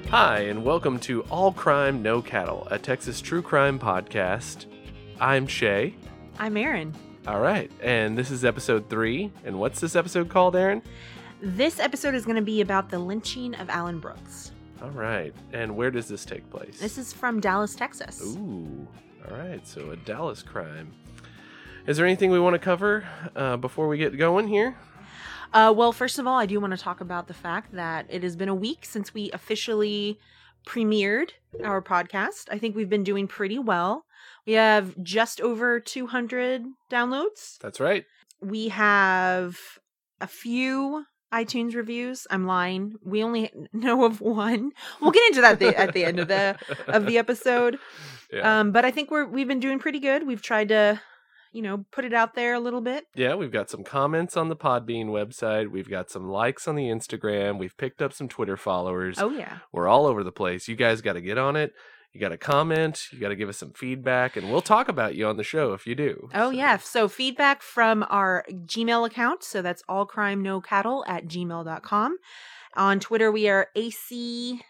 Hi, and welcome to All Crime, No Cattle, a Texas true crime podcast. I'm Shay. I'm Aaron. All right, and this is episode 3. And what's this episode called, Aaron? This episode is going to be about the lynching of Alan Brooks. All right, and where does this take place? This is from Dallas, Texas. Ooh, all right, so a Dallas crime. Is there anything we want to cover before we get going here? Well, first of all, I do want to talk about the fact that it has been a week since we officially premiered our podcast. I think we've been doing pretty well. We have just over 200 downloads. That's right. We have a few iTunes reviews. I'm lying. We only know of one. We'll get into that at the end of the episode. Yeah. But I think we've been doing pretty good. We've tried to, put it out there a little bit. Yeah, we've got some comments on the Podbean website. We've got some likes on the Instagram. We've picked up some Twitter followers. Oh, yeah. We're all over the place. You guys got to get on it. You got to comment. You got to give us some feedback, and we'll talk about you on the show if you do. Oh, yeah. So feedback from our Gmail account. So that's allcrimenocattle@gmail.com. On Twitter, we are NC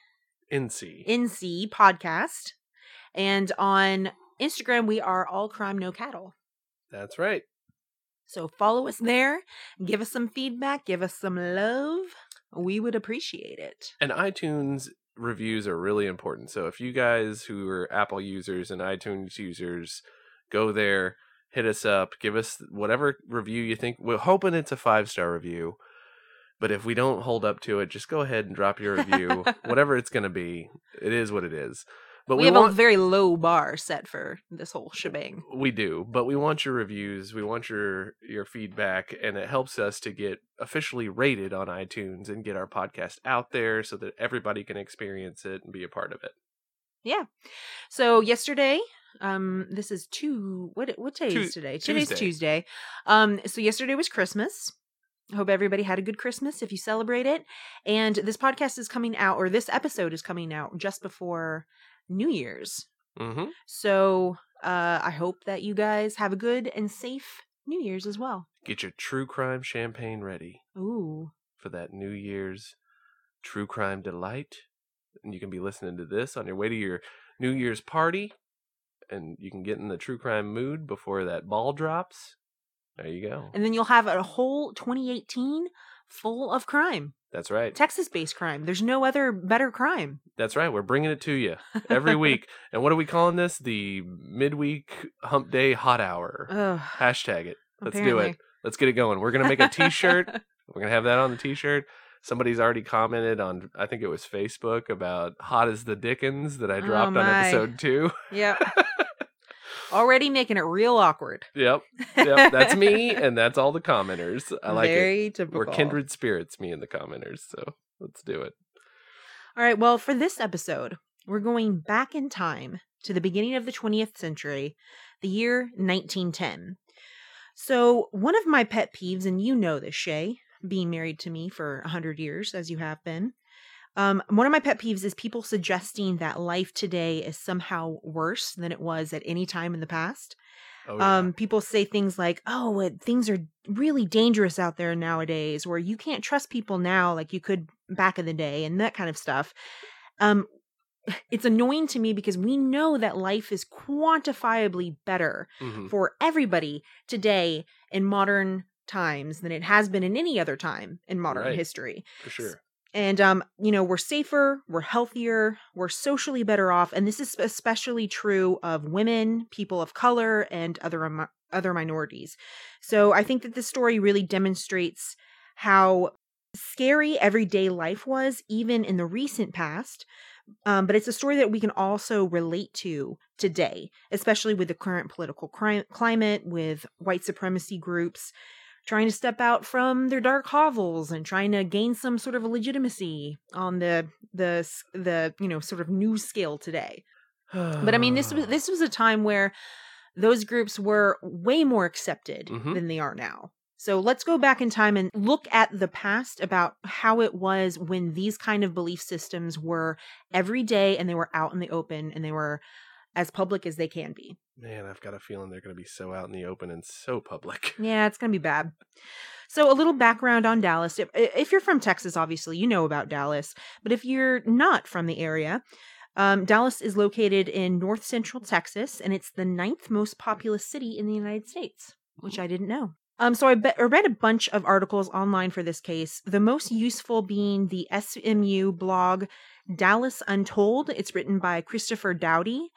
Podcast. And on Instagram, we are All Crime No Cattle. That's right. So follow us there. Give us some feedback. Give us some love. We would appreciate it. And iTunes reviews are really important. So if you guys who are Apple users and iTunes users go there, hit us up, give us whatever review you think. We're hoping it's a 5-star review. But if we don't hold up to it, just go ahead and drop your review. Whatever it's going to be, it is what it is. But we have a very low bar set for this whole shebang. We do, but we want your reviews. We want your feedback, and it helps us to get officially rated on iTunes and get our podcast out there so that everybody can experience it and be a part of it. Yeah. So yesterday, this is what day is today? Today's Tuesday. So yesterday was Christmas. I hope everybody had a good Christmas if you celebrate it. And this podcast is coming out, or this episode is coming out just before New Year's. Mm-hmm. So I hope that you guys have a good and safe New Year's as well. Get your true crime champagne ready. Ooh. For that New Year's true crime delight. And you can be listening to this on your way to your New Year's party. And you can get in the true crime mood before that ball drops. There you go. And then you'll have a whole 2018 full of crime. That's right. Texas-based crime. There's no other better crime. That's right. We're bringing it to you every week. And what are we calling this? The midweek hump day hot hour. Ugh, Hashtag it. Let's apparently. do it. Let's get it going. We're going to make a t-shirt. We're going to have that on the t-shirt. Somebody's already commented on, I think it was Facebook, about Hot as the Dickens that I dropped on episode 2. Yep. Already making it real awkward. Yep. That's me, and that's all the commenters. I like it. Very typical. We're kindred spirits, me and the commenters, so let's do it. All right, well, for this episode, we're going back in time to the beginning of the 20th century, the year 1910. So one of my pet peeves, and you know this, Shay, being married to me for 100 years, as you have been, one of my pet peeves is people suggesting that life today is somehow worse than it was at any time in the past. Oh, yeah. People say things like, things are really dangerous out there nowadays, or you can't trust people now like you could back in the day, and that kind of stuff. It's annoying to me because we know that life is quantifiably better for everybody today in modern times than it has been in any other time in modern history. For sure. And, we're safer, we're healthier, we're socially better off. And this is especially true of women, people of color, and other minorities. So I think that this story really demonstrates how scary everyday life was, even in the recent past. But it's a story that we can also relate to today, especially with the current political climate, with white supremacy groups trying to step out from their dark hovels and trying to gain some sort of legitimacy on the sort of news scale today. But I mean, this was a time where those groups were way more accepted than they are now. So let's go back in time and look at the past about how it was when these kind of belief systems were every day and they were out in the open and they were as public as they can be. Man, I've got a feeling they're going to be so out in the open and so public. Yeah, it's going to be bad. So a little background on Dallas. If you're from Texas, obviously, you know about Dallas. But if you're not from the area, Dallas is located in north central Texas, and it's the 9th most populous city in the United States, which I didn't know. So I read a bunch of articles online for this case, the most useful being the SMU blog Dallas Untold. It's written by Christopher Dowdy.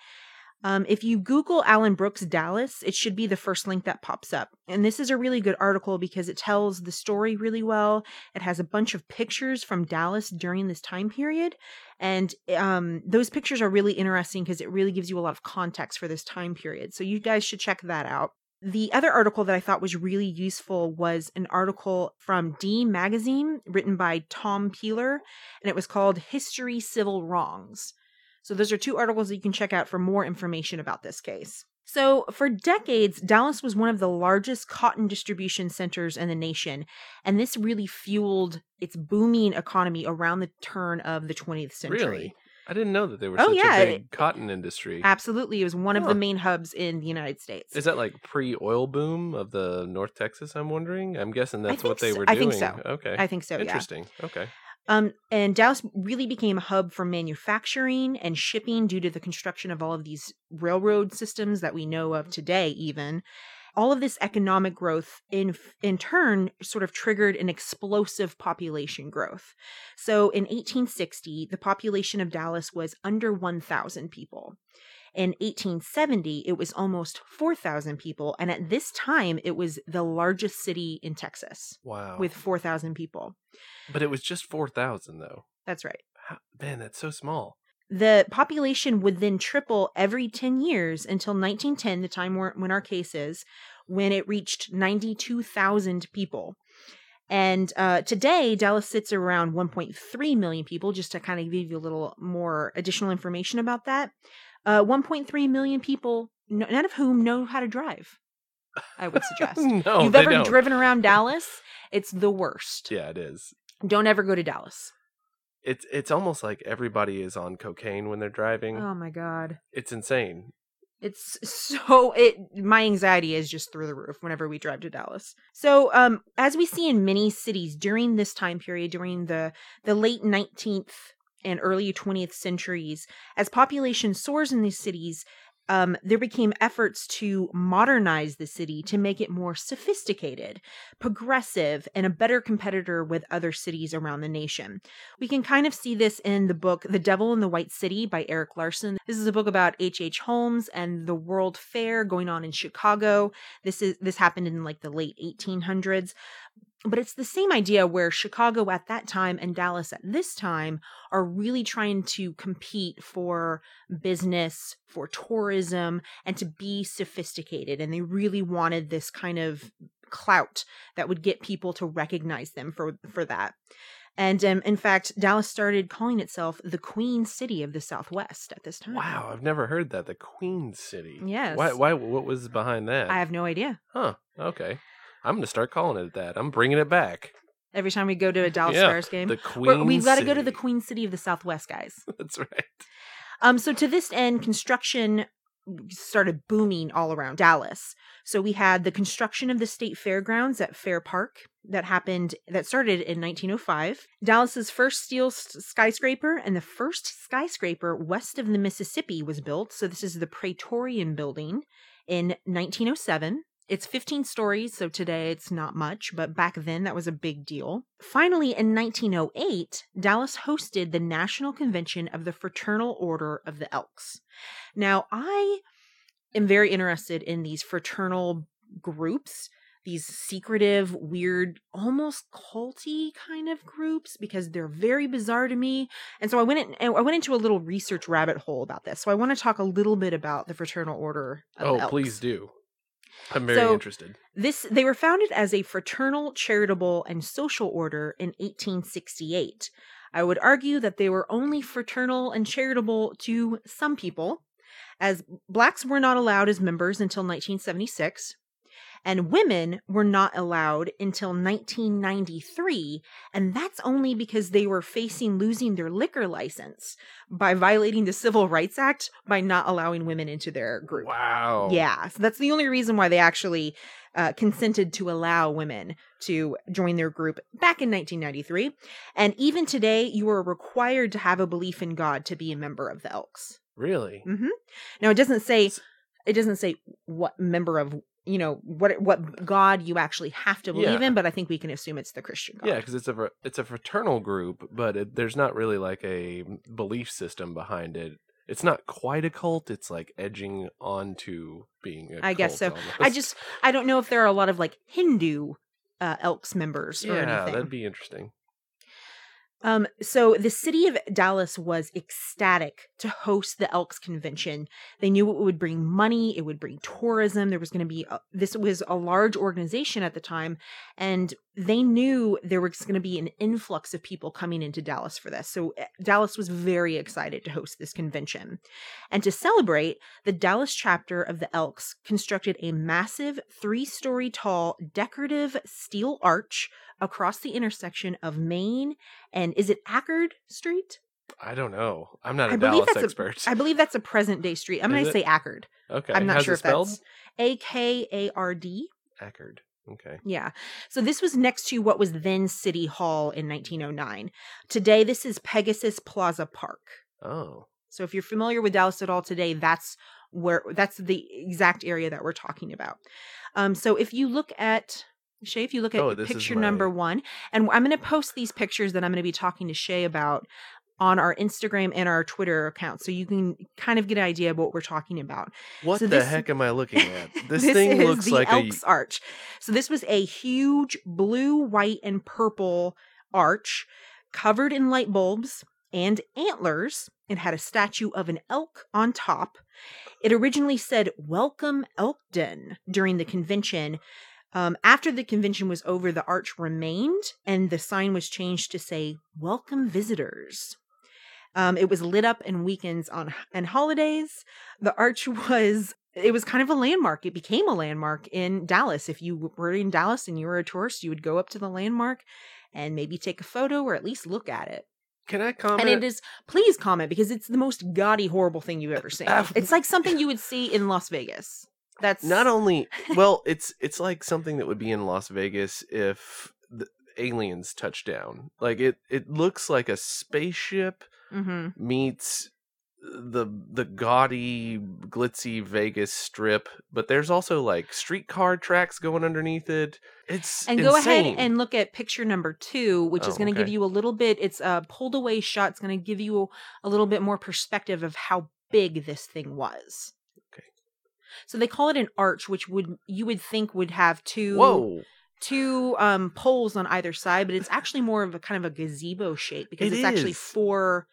If you Google Alan Brooks Dallas, it should be the first link that pops up. And this is a really good article because it tells the story really well. It has a bunch of pictures from Dallas during this time period. And those pictures are really interesting because it really gives you a lot of context for this time period. So you guys should check that out. The other article that I thought was really useful was an article from D Magazine written by Tom Peeler, and it was called History Civil Wrongs. So those are 2 articles that you can check out for more information about this case. So for decades, Dallas was one of the largest cotton distribution centers in the nation, and this really fueled its booming economy around the turn of the 20th century. Really? I didn't know that they were such a big cotton industry. Absolutely. It was one of the main hubs in the United States. Is that like pre-oil boom of the North Texas, I'm wondering? I'm guessing that's what they were doing. I think so. Okay. I think so, Interesting. Yeah. Okay. And Dallas really became a hub for manufacturing and shipping due to the construction of all of these railroad systems that we know of today, even. All of this economic growth in turn sort of triggered an explosive population growth. So in 1860, the population of Dallas was under 1,000 people. In 1870, it was almost 4,000 people. And at this time, it was the largest city in Texas. Wow. With 4,000 people. But it was just 4,000, though. That's right. Man, that's so small. The population would then triple every 10 years until 1910, the time when our case is, when it reached 92,000 people. And today, Dallas sits around 1.3 million people, just to kind of give you a little more additional information about that. 1.3 million people, none of whom know how to drive, I would suggest. No, You've ever driven around Dallas? It's the worst. Yeah, it is. Don't ever go to Dallas. It's almost like everybody is on cocaine when they're driving. Oh my God. It's insane. It's so, my anxiety is just through the roof whenever we drive to Dallas. So, as we see in many cities during this time period, during the late 19th and early 20th centuries, as population soars in these cities, there became efforts to modernize the city to make it more sophisticated, progressive, and a better competitor with other cities around the nation. We can kind of see this in the book The Devil in the White City by Eric Larson. This is a book about H.H. Holmes and the World Fair going on in Chicago. This happened in like the late 1800s. But it's the same idea where Chicago at that time and Dallas at this time are really trying to compete for business, for tourism, and to be sophisticated. And they really wanted this kind of clout that would get people to recognize them for that. And in fact, Dallas started calling itself the Queen City of the Southwest at this time. Wow, I've never heard that. The Queen City. Yes. Why? What was behind that? I have no idea. Huh. Okay. I'm going to start calling it that. I'm bringing it back. Every time we go to a Dallas Stars game. The Queen We've got to go City. to the Queen City of the Southwest, guys. That's right. So to this end, construction started booming all around Dallas. So we had the construction of the state fairgrounds at Fair Park that started in 1905. Dallas's first steel skyscraper and the first skyscraper west of the Mississippi was built. So this is the Praetorian Building in 1907. It's 15 stories, so today it's not much, but back then that was a big deal. Finally, in 1908, Dallas hosted the National Convention of the Fraternal Order of the Elks. Now, I am very interested in these fraternal groups, these secretive, weird, almost culty kind of groups, because they're very bizarre to me. And so I went into a little research rabbit hole about this. So I want to talk a little bit about the Fraternal Order of Elks. Please do. I'm very interested. They were founded as a fraternal, charitable, and social order in 1868. I would argue that they were only fraternal and charitable to some people, as blacks were not allowed as members until 1976. And women were not allowed until 1993, and that's only because they were facing losing their liquor license by violating the Civil Rights Act by not allowing women into their group. Wow. Yeah, so that's the only reason why they actually consented to allow women to join their group back in 1993. And even today, you are required to have a belief in God to be a member of the Elks. Really? Mm-hmm. Now, it doesn't say what member of, what God you actually have to believe in, but I think we can assume it's the Christian God. Yeah, because it's a fraternal group, but there's not really like a belief system behind it. It's not quite a cult. It's like edging onto being a cult. I guess so. Almost. I don't know if there are a lot of like Hindu Elks members or anything. Yeah, that'd be interesting. So the city of Dallas was ecstatic to host the Elks convention. They knew it would bring money, it would bring tourism. There was going to be this was a large organization at the time, and they knew there was going to be an influx of people coming into Dallas for this. So Dallas was very excited to host this convention. And to celebrate, the Dallas chapter of the Elks constructed a massive 3-story tall decorative steel arch across the intersection of Main and, is it Ackerd Street? I don't know. I'm not a Dallas expert. I believe that's a present-day street. I'm going to say Ackerd. Okay. I'm not How's sure it spelled? That's A-K-A-R-D. Ackerd. Okay. Yeah. So this was next to what was then City Hall in 1909. Today, this is Pegasus Plaza Park. Oh. So if you're familiar with Dallas at all today, that's the exact area that we're talking about. So if you look at Shay, if you look at picture number 1, and I'm going to post these pictures that I'm going to be talking to Shay about on our Instagram and our Twitter account, so you can kind of get an idea of what we're talking about. What the heck am I looking at? This thing looks like the Elks Arch. So this was a huge blue, white, and purple arch covered in light bulbs and antlers. It had a statue of an elk on top. It originally said, "Welcome Elkden," during the convention. After the convention was over, the arch remained, and the sign was changed to say, "Welcome Visitors." It was lit up in weekends and holidays. The arch was kind of a landmark. It became a landmark in Dallas. If you were in Dallas and you were a tourist, you would go up to the landmark and maybe take a photo or at least look at it. Can I comment? And please comment, because it's the most gaudy, horrible thing you've ever seen. It's like something you would see in Las Vegas. That's not only, well, it's like something that would be in Las Vegas if the aliens touched down. Like it looks like a spaceship meets the gaudy, glitzy Vegas strip, but there's also like streetcar tracks going underneath it. It's and insane. Go ahead and look at picture number 2, which is going to give you a little bit. It's a pulled away shot. It's going to give you a little bit more perspective of how big this thing was. Okay. So they call it an arch, which you would think would have two poles on either side, but it's actually more of a kind of a gazebo shape, because it's actually four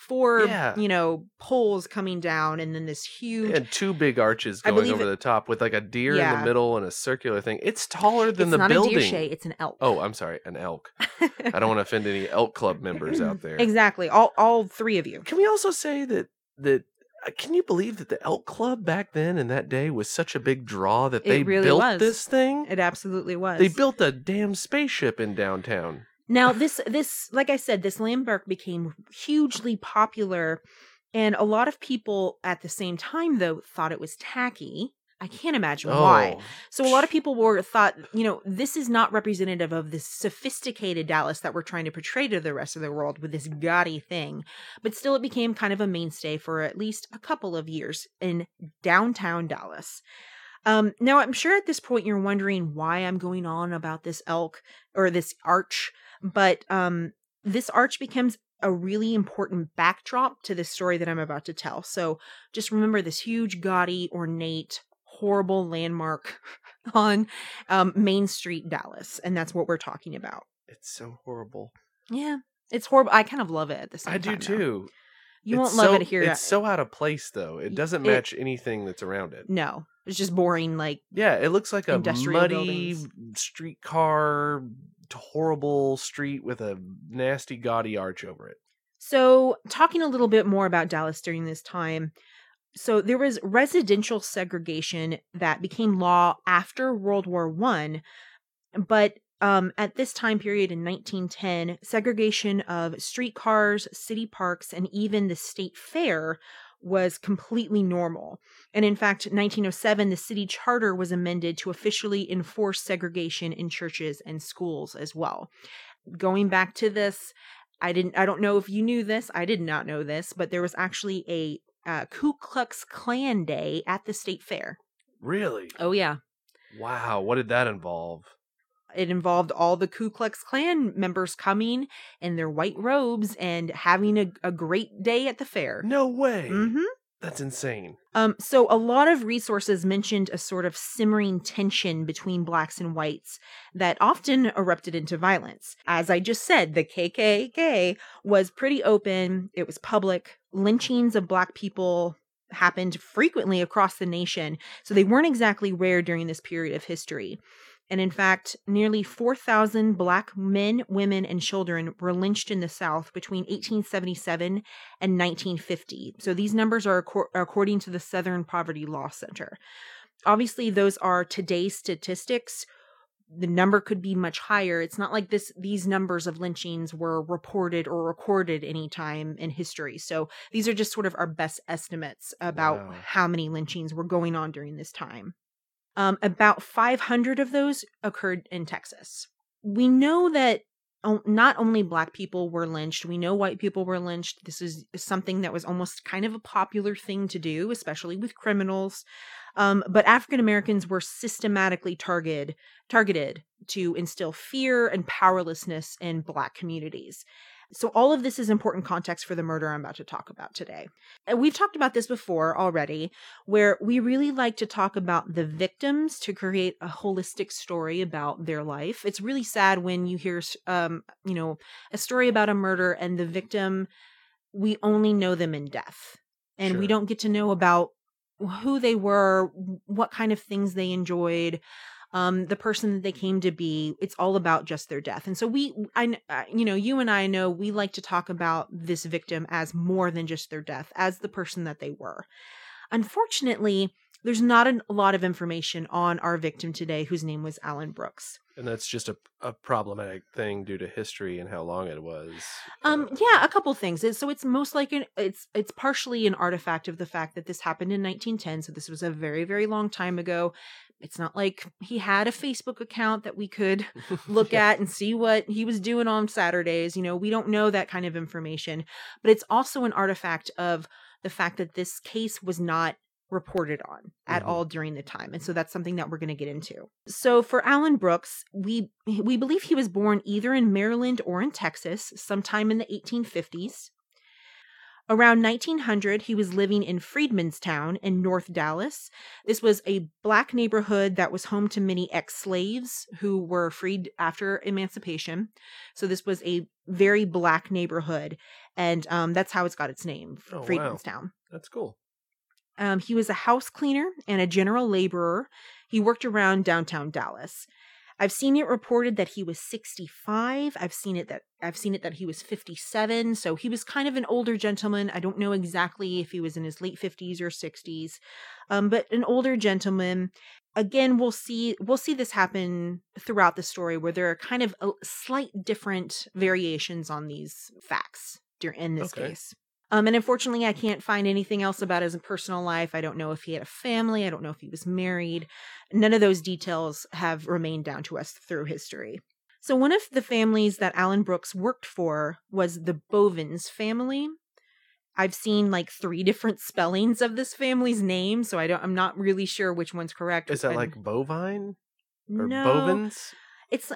poles coming down, and then this huge and 2 big arches going over the top with like a deer in the middle and a circular thing. It's taller than the building. It's not a deer, Shay, it's an elk. Oh, I'm sorry, an elk. I don't want to offend any elk club members out there. Exactly, all 3 of you. Can we also say that can you believe that the elk club back then in that day was such a big draw that they built this thing? It absolutely was. They built a damn spaceship in downtown. Now, this, like I said, this landmark became hugely popular, and a lot of people at the same time, though, thought it was tacky. I can't imagine why. So a lot of people thought, this is not representative of this sophisticated Dallas that we're trying to portray to the rest of the world with this gaudy thing. But still, it became kind of a mainstay for at least a couple of years in downtown Dallas. Now, I'm sure at this point you're wondering why I'm going on about this elk or this arch. But this arch becomes a really important backdrop to the story that I'm about to tell. So just remember this huge, gaudy, ornate, horrible landmark on Main Street, Dallas. And that's what we're talking about. It's so horrible. Yeah, it's horrible. I kind of love it at the same time. I do too. You won't love it here. It's so out of place, though. It doesn't match anything that's around it. No, it's just boring. It looks like a muddy buildings. streetcar, horrible street with a nasty, gaudy arch over it. So, talking a little bit more about Dallas during this time, So there was residential segregation that became law after World War I, but at this time period in 1910, segregation of streetcars, city parks, and even the state fair was completely normal. And in fact, in 1907, the city charter was amended to officially enforce segregation in churches and schools as well. Going back to this, I don't know if you knew this. I did not know this, but there was actually a Ku Klux Klan Day at the state fair. Really? Oh, yeah. Wow. What did that involve? It involved all the Ku Klux Klan members coming in their white robes and having a great day at the fair. No way. Mm-hmm. That's insane. So a lot of resources mentioned a sort of simmering tension between blacks and whites that often erupted into violence. As I just said, the KKK was pretty open. It was public. Lynchings of black people happened frequently across the nation, so they weren't exactly rare during this period of history. And in fact, nearly 4,000 black men, women, and children were lynched in the South between 1877 and 1950. So these numbers are according to the Southern Poverty Law Center. Obviously, those are today's statistics. The number could be much higher. It's not like these numbers of lynchings were reported or recorded any time in history. So these are just sort of our best estimates about how many lynchings were going on during this time. About 500 of those occurred in Texas. We know that not only black people were lynched, we know white people were lynched. This is something that was almost kind of a popular thing to do, especially with criminals. But African Americans were systematically targeted to instill fear and powerlessness in black communities. So all of this is important context for the murder I'm about to talk about today. And we've talked about this before already, where we really like to talk about the victims to create a holistic story about their life. It's really sad when you hear, a story about a murder and the victim, we only know them in death. And we don't get to know about who they were, what kind of things they enjoyed, the person that they came to be. It's all about just their death. And so you and I know we like to talk about this victim as more than just their death, as the person that they were. Unfortunately, there's not a lot of information on our victim today, whose name was Alan Brooks. And that's just a problematic thing due to history and how long it was. A couple things. So it's most like it's partially an artifact of the fact that this happened in 1910. So this was a very, very long time ago. It's not like he had a Facebook account that we could look at and see what he was doing on Saturdays. We don't know that kind of information, but it's also an artifact of the fact that this case was not reported on at all during the time. And so that's something that we're going to get into. So for Alan Brooks, we believe he was born either in Maryland or in Texas sometime in the 1850s. Around 1900, he was living in Freedmanstown in North Dallas. This was a black neighborhood that was home to many ex-slaves who were freed after emancipation. So this was a very black neighborhood, and that's how it's got its name, Freedmanstown. Wow. That's cool. He was a house cleaner and a general laborer. He worked around downtown Dallas. I've seen it reported that he was 65. I've seen it that he was 57. So he was kind of an older gentleman. I don't know exactly if he was in his late 50s or 60s, but an older gentleman. Again, we'll see this happen throughout the story, where there are kind of slight different variations on these facts in this case. And unfortunately, I can't find anything else about his personal life. I don't know if he had a family. I don't know if he was married. None of those details have remained down to us through history. So one of the families that Alan Brooks worked for was the Bovins family. I've seen like 3 different spellings of this family's name, so I'm not really sure which one's correct. Is that like bovine? Or no. bovins? It's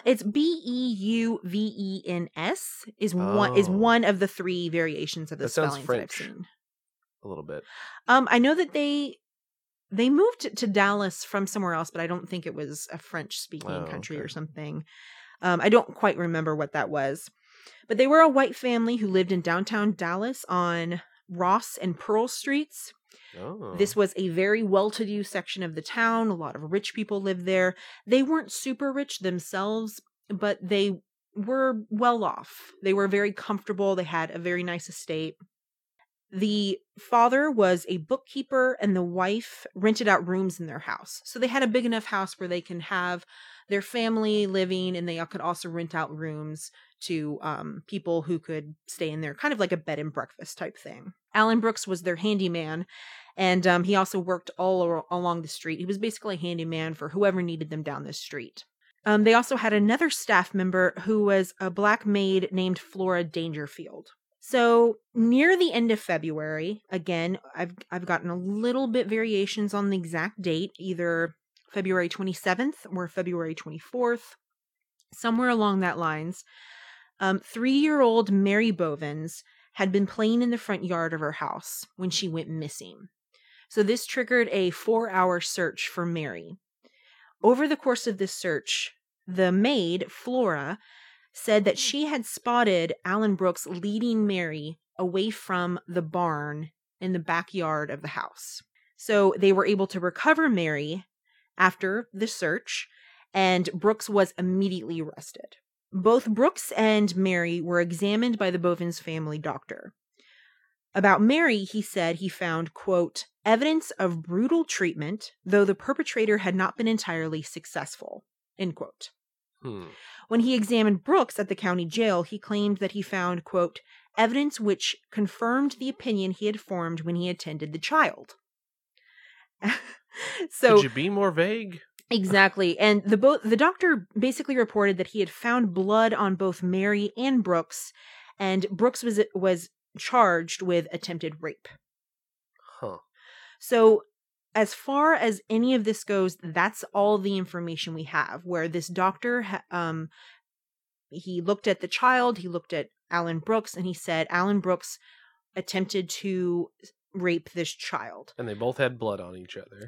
Beuvens is one of the 3 variations of the spellings that I've seen. A little bit. I know that they moved to Dallas from somewhere else, but I don't think it was a French-speaking country or something. I don't quite remember what that was. But they were a white family who lived in downtown Dallas on Ross and Pearl Streets. Oh. This was a very well-to-do section of the town. A lot of rich people lived there. They weren't super rich themselves, but they were well off. They were very comfortable. They had a very nice estate. The father was a bookkeeper and the wife rented out rooms in their house. So they had a big enough house where they can have their family living, and they could also rent out rooms to people who could stay in there, kind of like a bed and breakfast type thing. Alan Brooks was their handyman, and he also worked all along the street. He was basically a handyman for whoever needed them down the street. They also had another staff member who was a black maid named Flora Dangerfield. So near the end of February, again, I've gotten a little bit variations on the exact date, either February 27th or February 24th, somewhere along that lines. 3-year-old Mary Bovens had been playing in the front yard of her house when she went missing. So this triggered a 4-hour search for Mary. Over the course of this search, the maid, Flora, said that she had spotted Alan Brooks leading Mary away from the barn in the backyard of the house. So they were able to recover Mary after the search, and Brooks was immediately arrested. Both Brooks and Mary were examined by the Bovens family doctor. About Mary, he said he found, quote, evidence of brutal treatment, though the perpetrator had not been entirely successful, end quote. When he examined Brooks at the county jail, he claimed that he found, quote, evidence which confirmed the opinion he had formed when he attended the child. So, could you be more vague? Exactly. And the doctor basically reported that he had found blood on both Mary and Brooks, and Brooks was charged with attempted rape. Huh. So, as far as any of this goes, that's all the information we have, where this doctor, he looked at the child, he looked at Alan Brooks, and he said Alan Brooks attempted to rape this child. And they both had blood on each other.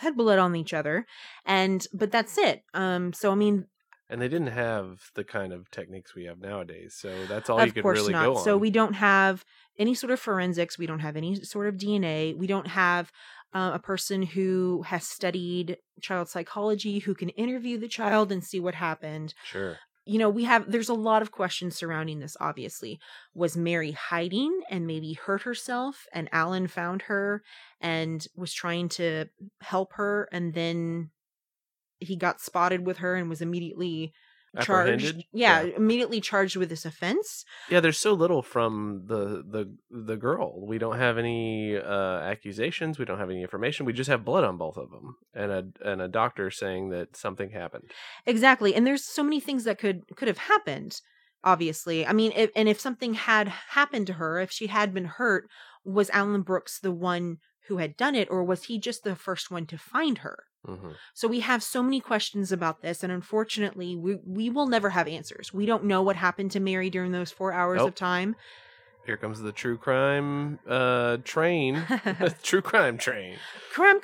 But that's it. So, I mean... And they didn't have the kind of techniques we have nowadays, so that's all you could really go on. Of course not. So we don't have any sort of forensics, we don't have any sort of DNA, we don't have a person who has studied child psychology who can interview the child and see what happened. Sure. You know, there's a lot of questions surrounding this, obviously. Was Mary hiding and maybe hurt herself, and Alan found her and was trying to help her, and then he got spotted with her and was immediately charged? Yeah, immediately charged with this offense. Yeah, there's so little from the girl. We don't have any accusations. We don't have any information. We just have blood on both of them, and a doctor saying that something happened. Exactly, and there's so many things that could have happened. Obviously, I mean, if something had happened to her, if she had been hurt, was Alan Brooks the one who had done it, or was he just the first one to find her? Mm-hmm. So we have so many questions about this, and unfortunately, we will never have answers. We don't know what happened to Mary during those 4 hours of time. Here comes the true crime train. True crime train. Crime.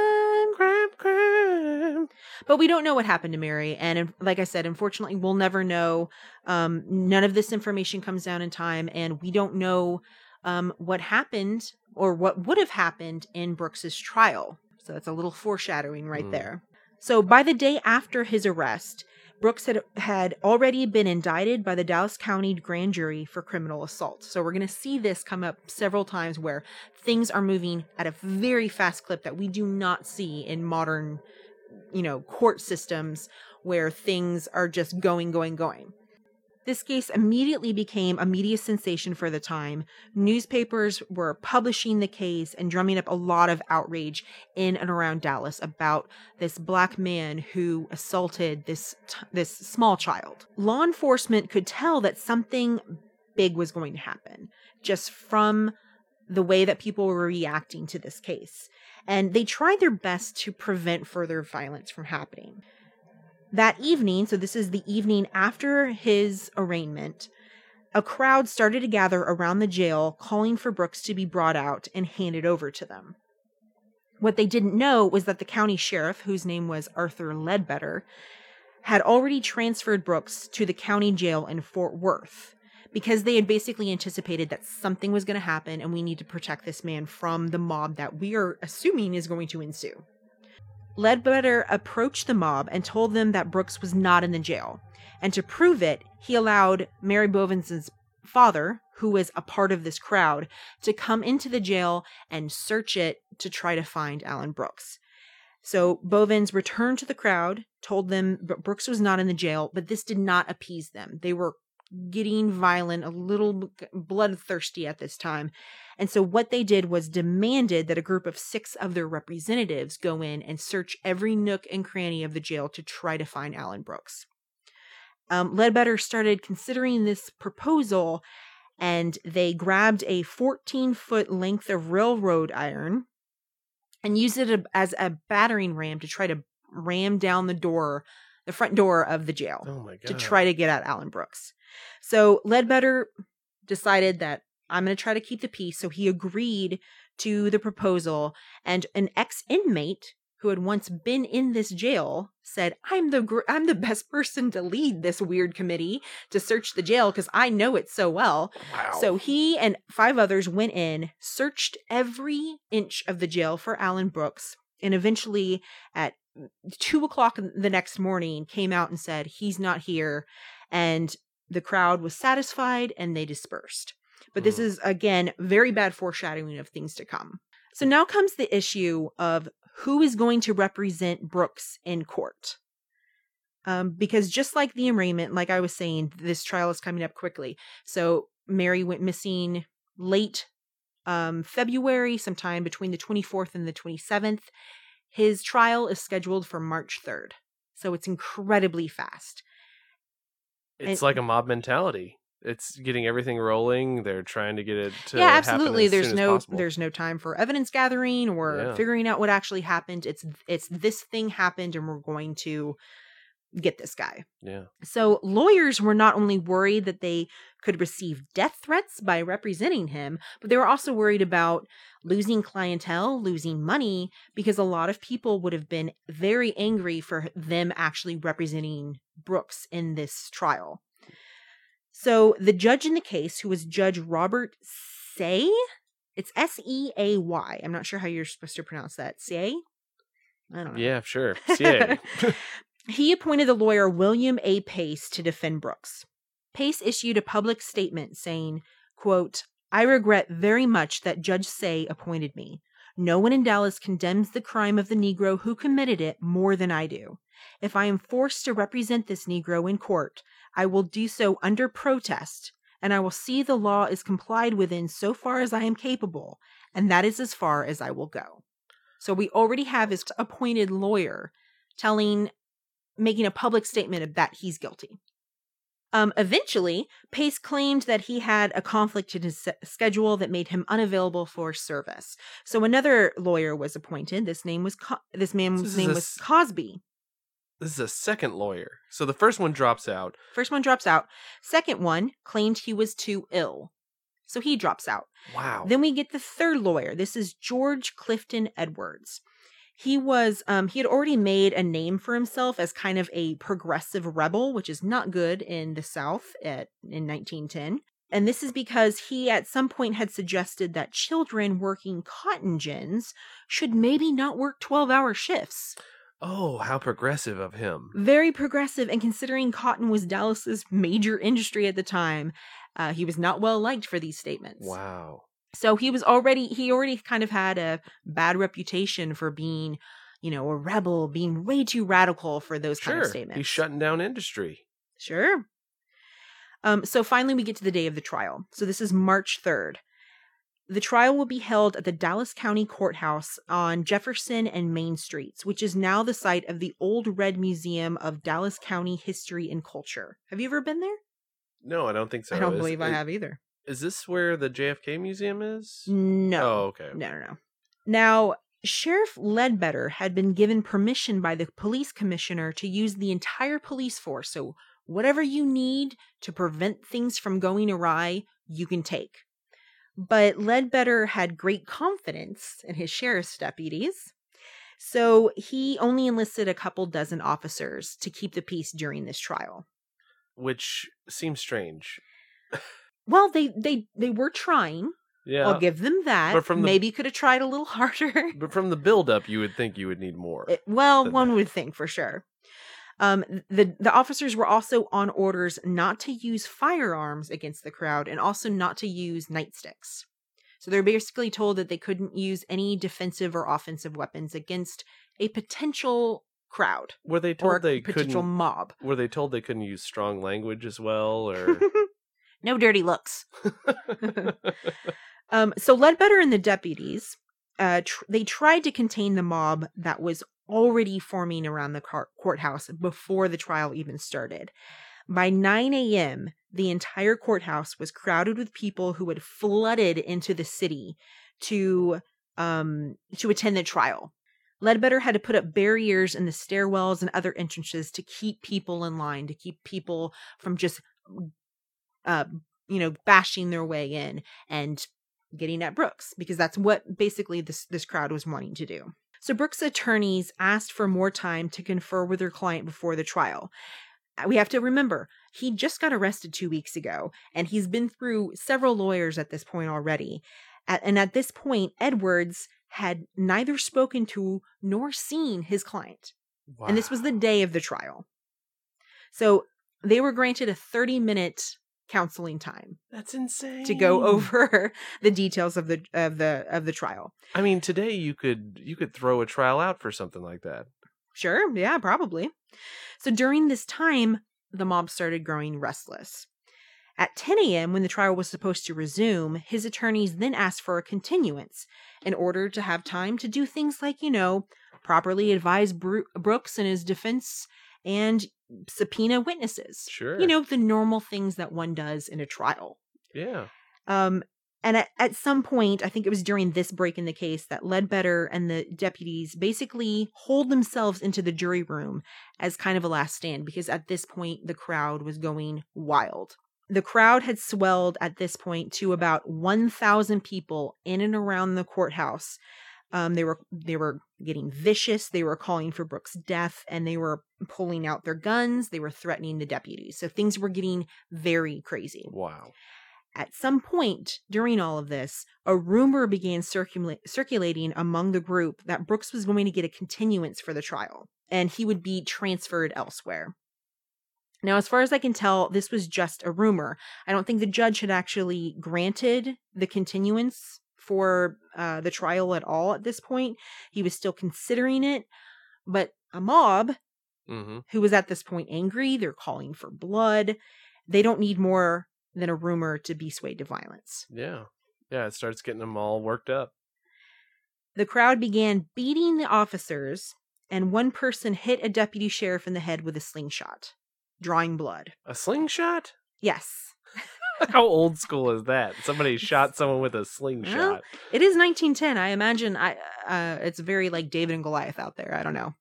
But we don't know what happened to Mary, and like I said, unfortunately, we'll never know. None of this information comes down in time, and we don't know what happened or what would have happened in Brooks's trial. So that's a little foreshadowing right there. So by the day after his arrest, Brooks had already been indicted by the Dallas County grand jury for criminal assault. So we're going to see this come up several times where things are moving at a very fast clip that we do not see in modern, court systems where things are just going. This case immediately became a media sensation for the time. Newspapers were publishing the case and drumming up a lot of outrage in and around Dallas about this black man who assaulted this small child. Law enforcement could tell that something big was going to happen just from the way that people were reacting to this case. And they tried their best to prevent further violence from happening. That evening, so this is the evening after his arraignment, a crowd started to gather around the jail calling for Brooks to be brought out and handed over to them. What they didn't know was that the county sheriff, whose name was Arthur Ledbetter, had already transferred Brooks to the county jail in Fort Worth because they had basically anticipated that something was going to happen and we need to protect this man from the mob that we are assuming is going to ensue. Ledbetter approached the mob and told them that Brooks was not in the jail. And to prove it, he allowed Mary Bovens' father, who was a part of this crowd, to come into the jail and search it to try to find Alan Brooks. So Bovins returned to the crowd, told them Brooks was not in the jail, but this did not appease them. They were getting violent, a little bloodthirsty at this time. And so what they did was demanded that a group of 6 of their representatives go in and search every nook and cranny of the jail to try to find Alan Brooks. Ledbetter started considering this proposal, and they grabbed a 14-foot length of railroad iron and used it as a battering ram to try to ram down the front door of the jail. Oh my God. To try to get at Alan Brooks. So Ledbetter decided that I'm going to try to keep the peace. So he agreed to the proposal, and an ex-inmate who had once been in this jail said, I'm the best person to lead this weird committee to search the jail because I know it so well. Wow. So he and 5 others went in, searched every inch of the jail for Alan Brooks, and eventually at 2:00 the next morning came out and said, he's not here. And the crowd was satisfied and they dispersed. But this is, again, very bad foreshadowing of things to come. So now comes the issue of who is going to represent Brooks in court. Because just like the arraignment, like I was saying, this trial is coming up quickly. So Mary went missing late February, sometime between the 24th and the 27th. His trial is scheduled for March 3rd. So it's incredibly fast. It's like a mob mentality. It's getting everything rolling. They're trying to get it to absolutely. happen as soon as possible. There's no time for evidence gathering or figuring out what actually happened. It's this thing happened and we're going to get this guy. Yeah. So lawyers were not only worried that they could receive death threats by representing him, but they were also worried about losing clientele, losing money, because a lot of people would have been very angry for them actually representing Brooks in this trial. So the judge in the case, who was Judge Robert Say, it's Seay. I'm not sure how you're supposed to pronounce that. Say? I don't know. Yeah, sure. Say. He appointed the lawyer William A. Pace to defend Brooks. Pace issued a public statement saying, quote, I regret very much that Judge Say appointed me. No one in Dallas condemns the crime of the Negro who committed it more than I do. If I am forced to represent this Negro in court, I will do so under protest, and I will see the law is complied with in so far as I am capable, and that is as far as I will go. So we already have his appointed lawyer making a public statement of that he's guilty. Eventually, Pace claimed that he had a conflict in his schedule that made him unavailable for service. So another lawyer was appointed. This man's name was Cosby. This is a second lawyer. So the first one drops out. Second one claimed he was too ill. So he drops out. Wow. Then we get the third lawyer. This is George Clifton Edwards. He had already made a name for himself as kind of a progressive rebel, which is not good in the South in 1910. And this is because he at some point had suggested that children working cotton gins should maybe not work 12-hour shifts. Oh, how progressive of him. Very progressive. And considering cotton was Dallas's major industry at the time, he was not well liked for these statements. Wow. So he already kind of had a bad reputation for being, a rebel, being way too radical for those kind of statements. He's shutting down industry. Sure. So finally we get to the day of the trial. So this is March 3rd. The trial will be held at the Dallas County Courthouse on Jefferson and Main Streets, which is now the site of the Old Red Museum of Dallas County History and Culture. Have you ever been there? No, I don't think so. I don't believe I have either. Is this where the JFK Museum is? No. Oh, okay. No. Now, Sheriff Ledbetter had been given permission by the police commissioner to use the entire police force. So whatever you need to prevent things from going awry, you can take. But Ledbetter had great confidence in his sheriff's deputies. So he only enlisted a couple dozen officers to keep the peace during this trial. Which seems strange. Well, they were trying. Yeah. I'll give them that. But maybe could have tried a little harder. But from the build-up, you would think you would need more. One would think for sure. The officers were also on orders not to use firearms against the crowd and also not to use nightsticks. So they're basically told that they couldn't use any defensive or offensive weapons against a potential crowd. Were they or told a they potential couldn't? mob. Were they told they couldn't use strong language as well, or? No dirty looks. So Ledbetter and the deputies, they tried to contain the mob that was already forming around the courthouse before the trial even started. By 9 a.m., the entire courthouse was crowded with people who had flooded into the city to attend the trial. Ledbetter had to put up barriers in the stairwells and other entrances to keep people in line, to keep people from just, bashing their way in and getting at Brooks, because that's what basically this crowd was wanting to do. So Brooks' attorneys asked for more time to confer with their client before the trial. We have to remember, he just got arrested 2 weeks ago, and he's been through several lawyers at this point already. And at this point, Edwards had neither spoken to nor seen his client. Wow. And this was the day of the trial. So they were granted a 30-minute counseling time. That's insane. To go over the details of the trial. I mean, today you could throw a trial out for something like that. Sure, yeah, probably. So during this time, the mob started growing restless. At 10 a.m., when the trial was supposed to resume, his attorneys then asked for a continuance in order to have time to do things like, properly advise Brooks and his defense and subpoena witnesses. Sure. The normal things that one does in a trial. Yeah. And at some point, I think it was during this break in the case, that Ledbetter and the deputies basically hold themselves into the jury room as kind of a last stand, because at this point, the crowd was going wild. The crowd had swelled at this point to about 1,000 people in and around the courthouse. They were getting vicious. They were calling for Brooks' death, and they were pulling out their guns. They were threatening the deputies. So things were getting very crazy. Wow. At some point during all of this, a rumor began circulating among the group that Brooks was going to get a continuance for the trial, and he would be transferred elsewhere. Now, as far as I can tell, this was just a rumor. I don't think the judge had actually granted the continuance for the trial at all at this point. He was still considering it, but a mob who was at this point angry, they're calling for blood. They don't need more than a rumor to be swayed to violence. Yeah. Yeah, it starts getting them all worked up. The crowd began beating the officers, and one person hit a deputy sheriff in the head with a slingshot, drawing blood. A slingshot? Yes. How old school is that? Somebody shot someone with a slingshot. Well, it is 1910. I imagine it's very like David and Goliath out there. I don't know.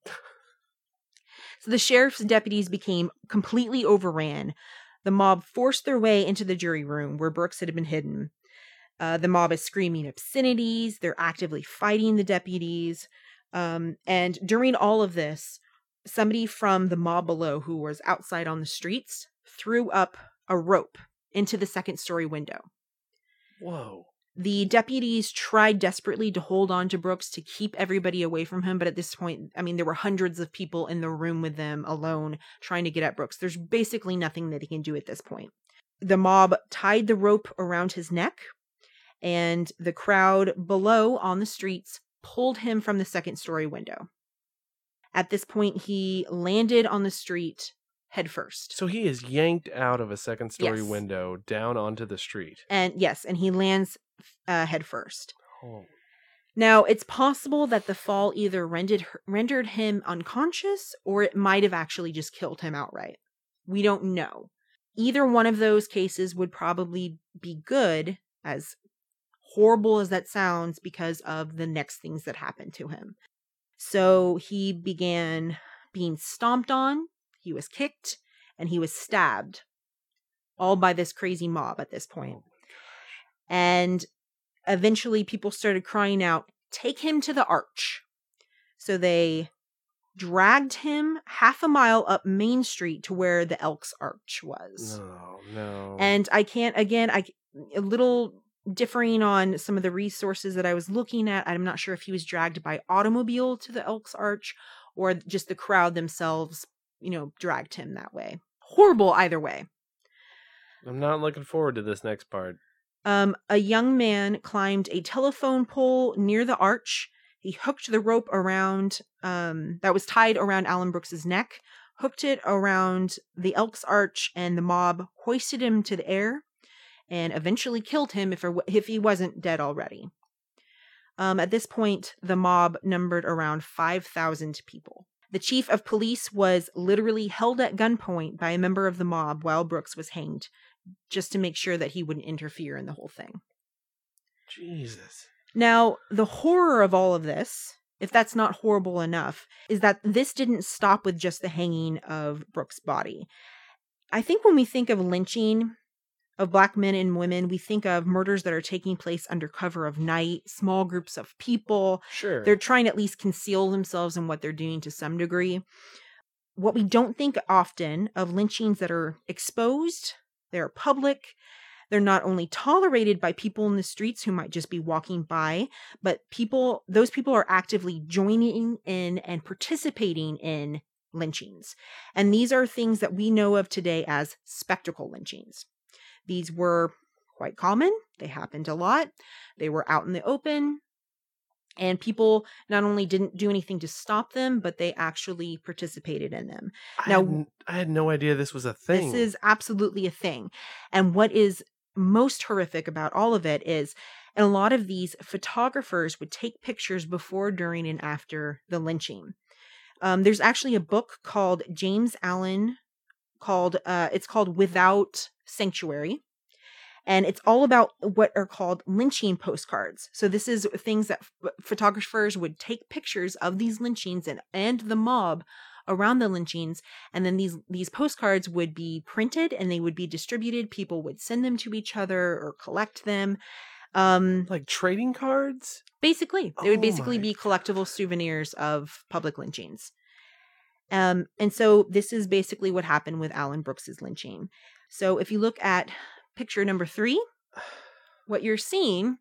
So the sheriff's deputies became completely overran. The mob forced their way into the jury room where Brooks had been hidden. The mob is screaming obscenities. They're actively fighting the deputies. And during all of this, somebody from the mob below who was outside on the streets threw up a rope into the second-story window. Whoa. The deputies tried desperately to hold on to Brooks to keep everybody away from him, but at this point, I mean, there were hundreds of people in the room with them alone trying to get at Brooks. There's basically nothing that he can do at this point. The mob tied the rope around his neck, and the crowd below on the streets pulled him from the second-story window. At this point, he landed on the street head first. So he is yanked out of a second-story window down onto the street. And he lands head first. Oh. Now, it's possible that the fall either rendered him unconscious, or it might have actually just killed him outright. We don't know. Either one of those cases would probably be good, as horrible as that sounds, because of the next things that happened to him. So he began being stomped on, he was kicked, and he was stabbed, all by this crazy mob at this point. Oh my gosh. And eventually people started crying out, "Take him to the arch." So they dragged him half a mile up Main Street to where the Elks Arch was. No. And a little differing on some of the resources that I was looking at. I'm not sure if he was dragged by automobile to the Elks Arch or just the crowd themselves dragged him that way. Horrible either way. I'm not looking forward to this next part. A young man climbed a telephone pole near the arch. He hooked the rope around that was tied around Alan Brooks's neck, hooked it around the Elks Arch, and the mob hoisted him to the air and eventually killed him if he wasn't dead already. At this point, the mob numbered around 5,000 people. The chief of police was literally held at gunpoint by a member of the mob while Brooks was hanged, just to make sure that he wouldn't interfere in the whole thing. Jesus. Now, the horror of all of this, if that's not horrible enough, is that this didn't stop with just the hanging of Brooks' body. I think when we think of lynching of Black men and women, we think of murders that are taking place under cover of night, small groups of people. Sure. They're trying to at least conceal themselves in what they're doing to some degree. What we don't think often of lynchings that are exposed, they're public, they're not only tolerated by people in the streets who might just be walking by, but those people are actively joining in and participating in lynchings. And these are things that we know of today as spectacle lynchings. These were quite common. They happened a lot. They were out in the open. And people not only didn't do anything to stop them, but they actually participated in them. I had no idea this was a thing. This is absolutely a thing. And what is most horrific about all of it is a lot of these photographers would take pictures before, during, and after the lynching. There's actually a book called James Allen it's called Without Sanctuary. And it's all about what are called lynching postcards. So this is things that photographers would take pictures of these lynchings and the mob around the lynchings. And then these postcards would be printed and they would be distributed. People would send them to each other or collect them. Like trading cards? Basically. They would basically be collectible souvenirs of public lynchings. And so this is basically what happened with Alan Brooks's lynching. So if you look at picture number 3, what you're seeing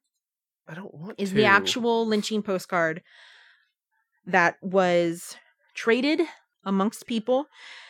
is the actual lynching postcard that was traded amongst people.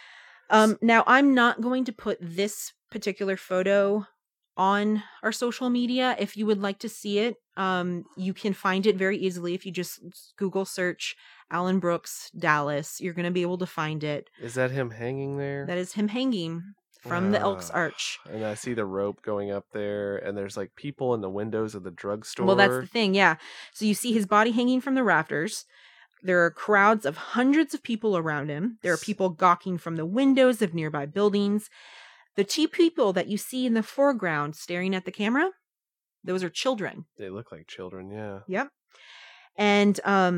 Now, I'm not going to put this particular photo on our social media. If you would like to see it, you can find it very easily. If you just Google search Alan Brooks, Dallas, you're going to be able to find it. Is that him hanging there? That is him hanging from the Elks Arch. And I see the rope going up there, and there's like people in the windows of the drugstore. Well, that's the thing, yeah. So you see his body hanging from the rafters. There are crowds of hundreds of people around him. There are people gawking from the windows of nearby buildings. The two people that you see in the foreground staring at the camera, those are children. They look like children, yeah. Yep. And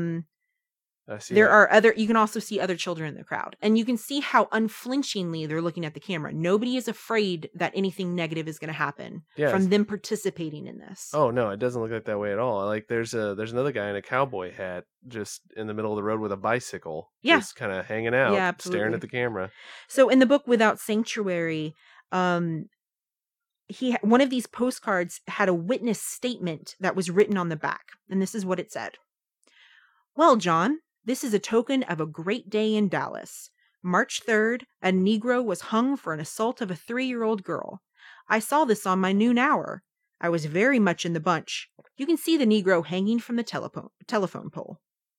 I see there are you can also see other children in the crowd. And you can see how unflinchingly they're looking at the camera. Nobody is afraid that anything negative is going to happen from them participating in this. Oh, no, it doesn't look like that way at all. Like there's another guy in a cowboy hat just in the middle of the road with a bicycle. Yeah. Just kind of hanging out, staring at the camera. So in the book Without Sanctuary, one of these postcards had a witness statement that was written on the back. And this is what it said. Well, John, this is a token of a great day in Dallas. March 3rd, a Negro was hung for an assault of a 3-year-old girl. I saw this on my noon hour. I was very much in the bunch. You can see the Negro hanging from the telephone pole.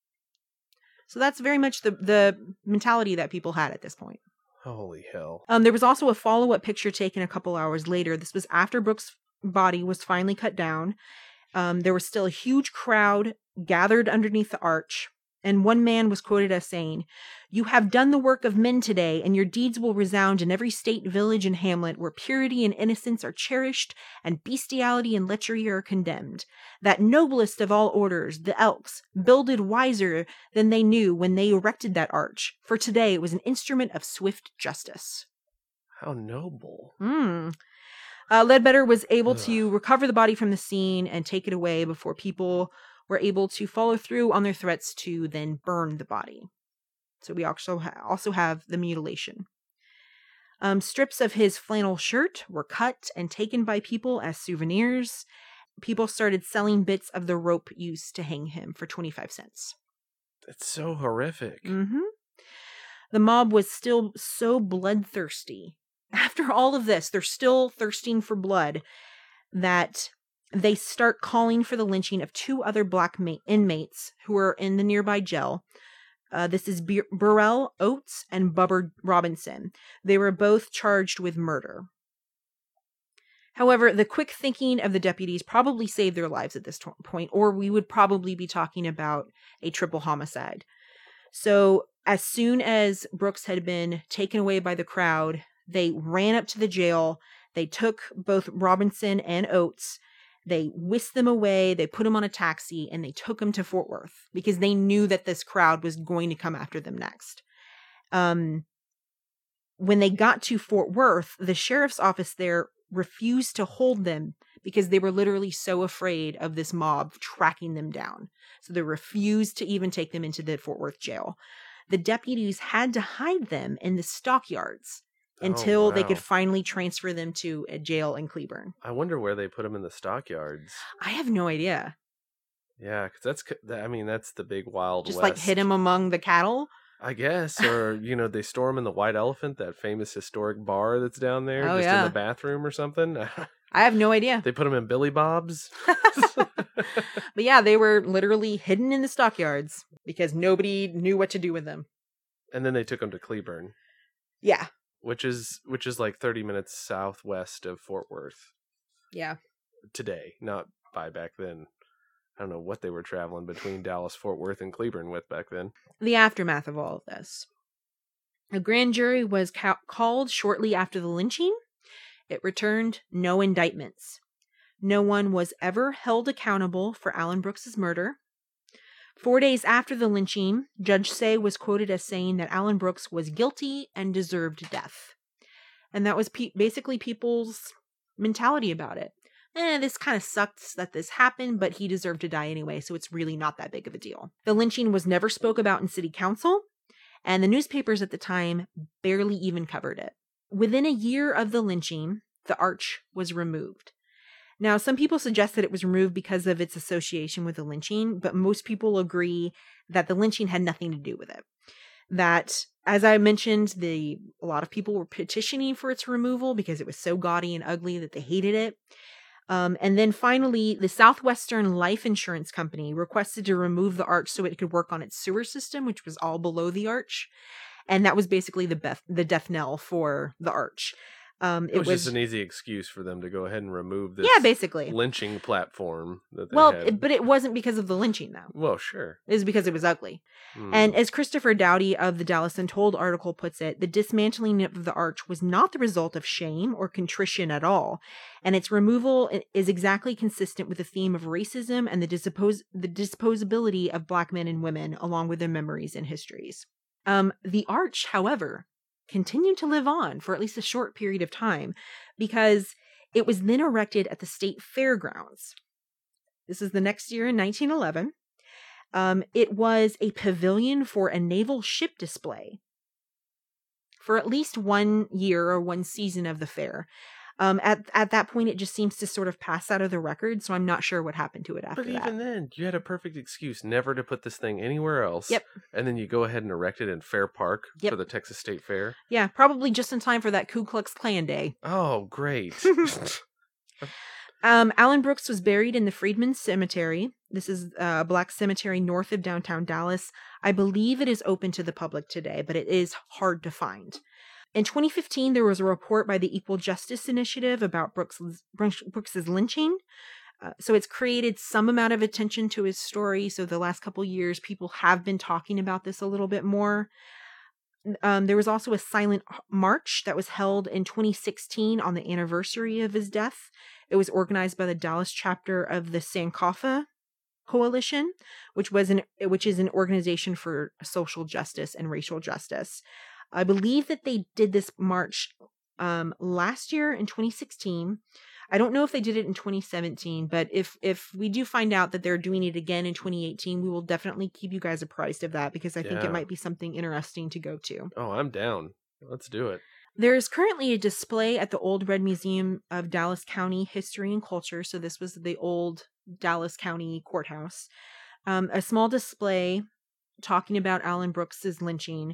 So that's very much the mentality that people had at this point. Holy hell. There was also a follow-up picture taken a couple hours later. This was after Brooks' body was finally cut down. There was still a huge crowd gathered underneath the arch. And one man was quoted as saying, "You have done the work of men today, and your deeds will resound in every state, village, and hamlet where purity and innocence are cherished and bestiality and lechery are condemned. That noblest of all orders, the Elks, builded wiser than they knew when they erected that arch, for today it was an instrument of swift justice." How noble. Ledbetter was able to recover the body from the scene and take it away before people were able to follow through on their threats to then burn the body. So we also have the mutilation. Strips of his flannel shirt were cut and taken by people as souvenirs. People started selling bits of the rope used to hang him for 25 cents. That's so horrific. Mm-hmm. The mob was still so bloodthirsty. After all of this, they're still thirsting for blood, that they start calling for the lynching of 2 other black inmates who are in the nearby jail. This is Burrell Oates and Bubba Robinson. They were both charged with murder. However, the quick thinking of the deputies probably saved their lives at this point, or we would probably be talking about a triple homicide. So as soon as Brooks had been taken away by the crowd, they ran up to the jail. They took both Robinson and Oates. They whisked them away. They put them on a taxi and they took them to Fort Worth because they knew that this crowd was going to come after them next. When they got to Fort Worth, the sheriff's office there refused to hold them because they were literally so afraid of this mob tracking them down. So they refused to even take them into the Fort Worth jail. The deputies had to hide them in the stockyards until they could finally transfer them to a jail in Cleburne. I wonder where they put them in the stockyards. I have no idea. Yeah, because that's the big Wild Just West. like hid them among the cattle? I guess, or, they store them in the White Elephant, that famous historic bar that's down there, in the bathroom or something. I have no idea. They put them in Billy Bob's. But yeah, they were literally hidden in the stockyards because nobody knew what to do with them. And then they took them to Cleburne. Yeah. Which is like 30 minutes southwest of Fort Worth. Yeah. Today, not by back then. I don't know what they were traveling between Dallas, Fort Worth, and Cleburne with back then. The aftermath of all of this. A grand jury was called shortly after the lynching. It returned no indictments. No one was ever held accountable for Alan Brooks's murder. 4 days after the lynching, Judge Say was quoted as saying that Alan Brooks was guilty and deserved death. And that was basically people's mentality about it. This kind of sucks that this happened, but he deserved to die anyway, so it's really not that big of a deal. The lynching was never spoke about in city council, and the newspapers at the time barely even covered it. Within a year of the lynching, the arch was removed. Now, some people suggest that it was removed because of its association with the lynching, but most people agree that the lynching had nothing to do with it. That, as I mentioned, a lot of people were petitioning for its removal because it was so gaudy and ugly that they hated it. And then finally, the Southwestern Life Insurance Company requested to remove the arch so it could work on its sewer system, which was all below the arch. And that was basically the death knell for the arch. It was just an easy excuse for them to go ahead and remove this basically lynching platform that they had. But it wasn't because of the lynching, though. Well, sure. It was because it was ugly. And as Christopher Dowdy of the Dallas Untold article puts it, the dismantling of the arch was not the result of shame or contrition at all. And its removal is exactly consistent with the theme of racism and the disposability of black men and women, along with their memories and histories. The arch, however, continued to live on for at least a short period of time because it was then erected at the state fairgrounds. This is the next year in 1911. It was a pavilion for a naval ship display for at least 1 year or 1 season of the fair. At that point, it just seems to sort of pass out of the record, so I'm not sure what happened to it after that. But even then, you had a perfect excuse never to put this thing anywhere else. Yep. And then you go ahead and erect it in Fair Park for the Texas State Fair. Yeah, probably just in time for that Ku Klux Klan day. Oh, great. Alan Brooks was buried in the Freedman Cemetery. This is a black cemetery north of downtown Dallas. I believe it is open to the public today, but it is hard to find. In 2015, there was a report by the Equal Justice Initiative about Brooks's lynching. So it's created some amount of attention to his story. So the last couple years, people have been talking about this a little bit more. There was also a silent march that was held in 2016 on the anniversary of his death. It was organized by the Dallas chapter of the Sankofa Coalition, which is an organization for social justice and racial justice. I believe that they did this march last year in 2016. I don't know if they did it in 2017, but if we do find out that they're doing it again in 2018, we will definitely keep you guys apprised of that because I think it might be something interesting to go to. Oh, I'm down. Let's do it. There is currently a display at the Old Red Museum of Dallas County History and Culture. So this was the old Dallas County Courthouse. A small display talking about Alan Brooks's lynching.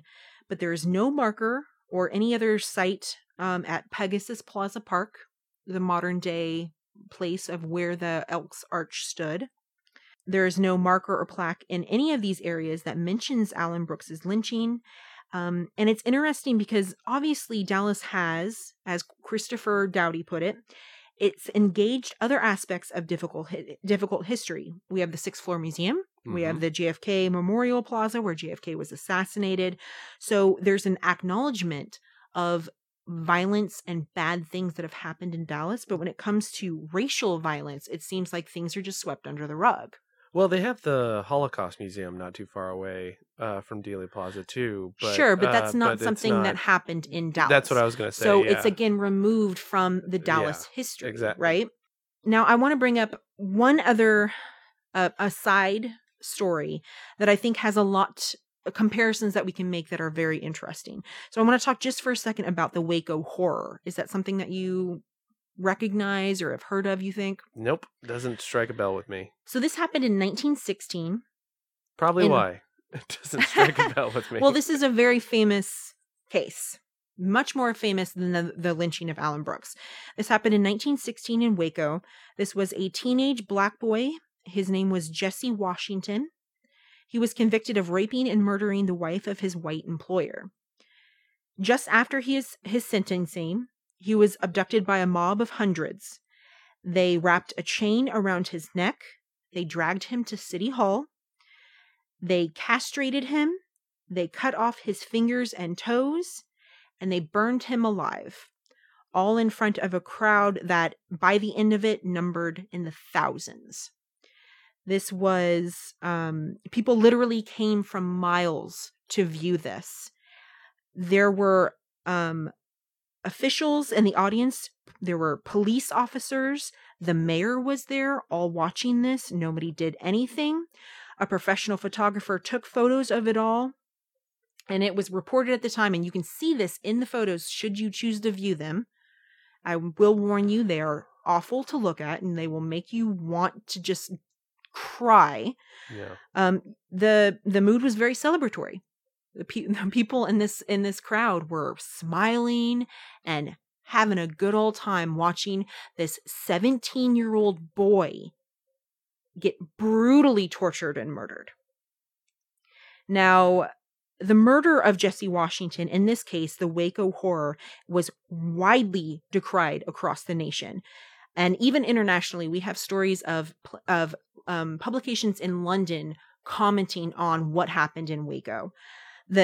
but there is no marker or any other site at Pegasus Plaza Park, the modern day place of where the Elks Arch stood. There is no marker or plaque in any of these areas that mentions Alan Brooks's lynching. And it's interesting because obviously Dallas has, as Christopher Dowdy put it, it's engaged other aspects of difficult history. We have the Sixth Floor Museum. Mm-hmm. We have the JFK Memorial Plaza where JFK was assassinated. So there's an acknowledgement of violence and bad things that have happened in Dallas. But when it comes to racial violence, it seems like things are just swept under the rug. Well, they have the Holocaust Museum not too far away from Dealey Plaza, too. But, sure, but that's not something that happened in Dallas. That's what I was going to say. So it's, again, removed from the Dallas history, exactly. Right? Now, I want to bring up one other a side story that I think has a lot of comparisons that we can make that are very interesting. So I want to talk just for a second about the Waco horror. Is that something that you recognize or have heard of, you think? Nope. Doesn't strike a bell with me. So this happened in 1916. Probably why. It doesn't strike a bell with me. Well, this is a very famous case. Much more famous than the lynching of Alan Brooks. This happened in 1916 in Waco. This was a teenage black boy. His name was Jesse Washington. He was convicted of raping and murdering the wife of his white employer. Just after his sentencing, he was abducted by a mob of hundreds. They wrapped a chain around his neck. They dragged him to City Hall. They castrated him. They cut off his fingers and toes. And they burned him alive. All in front of a crowd that, by the end of it, numbered in the thousands. This was, people literally came from miles to view this. There were officials in the audience. There were police officers. The mayor was there, all watching this. Nobody did anything. A professional photographer took photos of it all. And it was reported at the time, and you can see this in the photos should you choose to view them. I will warn you, they are awful to look at, and they will make you want to just cry. Yeah. The mood was very celebratory. The people in this crowd were smiling and having a good old time watching this 17-year-old boy get brutally tortured and murdered. Now, the murder of Jesse Washington, in this case, the Waco horror, was widely decried across the nation. And even internationally, we have stories of publications in London commenting on what happened in Waco. The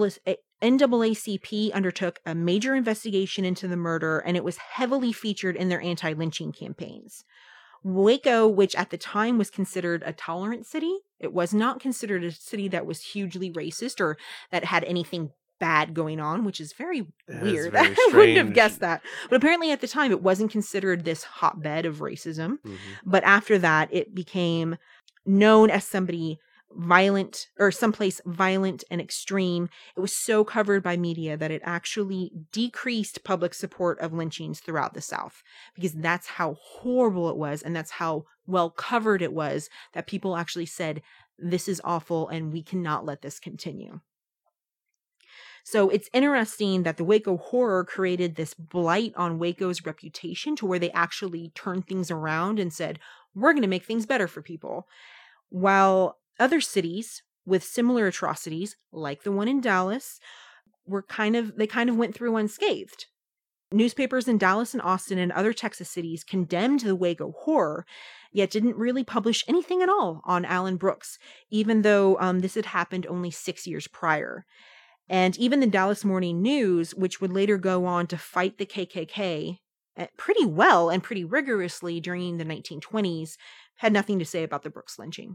NAACP undertook a major investigation into the murder, and it was heavily featured in their anti-lynching campaigns. Waco, which at the time was considered a tolerant city, it was not considered a city that was hugely racist or that had anything bad going on, which is very weird. Very I wouldn't have guessed that. But apparently at the time, it wasn't considered this hotbed of racism. Mm-hmm. But after that, it became known as somebody violent, or someplace violent and extreme. It was so covered by media that it actually decreased public support of lynchings throughout the South, because that's how horrible it was, and that's how well covered it was, that people actually said, this is awful and we cannot let this continue. So it's interesting that the Waco horror created this blight on Waco's reputation, to where they actually turned things around and said, we're going to make things better for people. While other cities with similar atrocities, like the one in Dallas, they kind of went through unscathed. Newspapers in Dallas and Austin and other Texas cities condemned the Waco horror, yet didn't really publish anything at all on Alan Brooks, even though this had happened only 6 years prior. And even the Dallas Morning News, which would later go on to fight the KKK pretty well and pretty rigorously during the 1920s, had nothing to say about the Brooks lynching.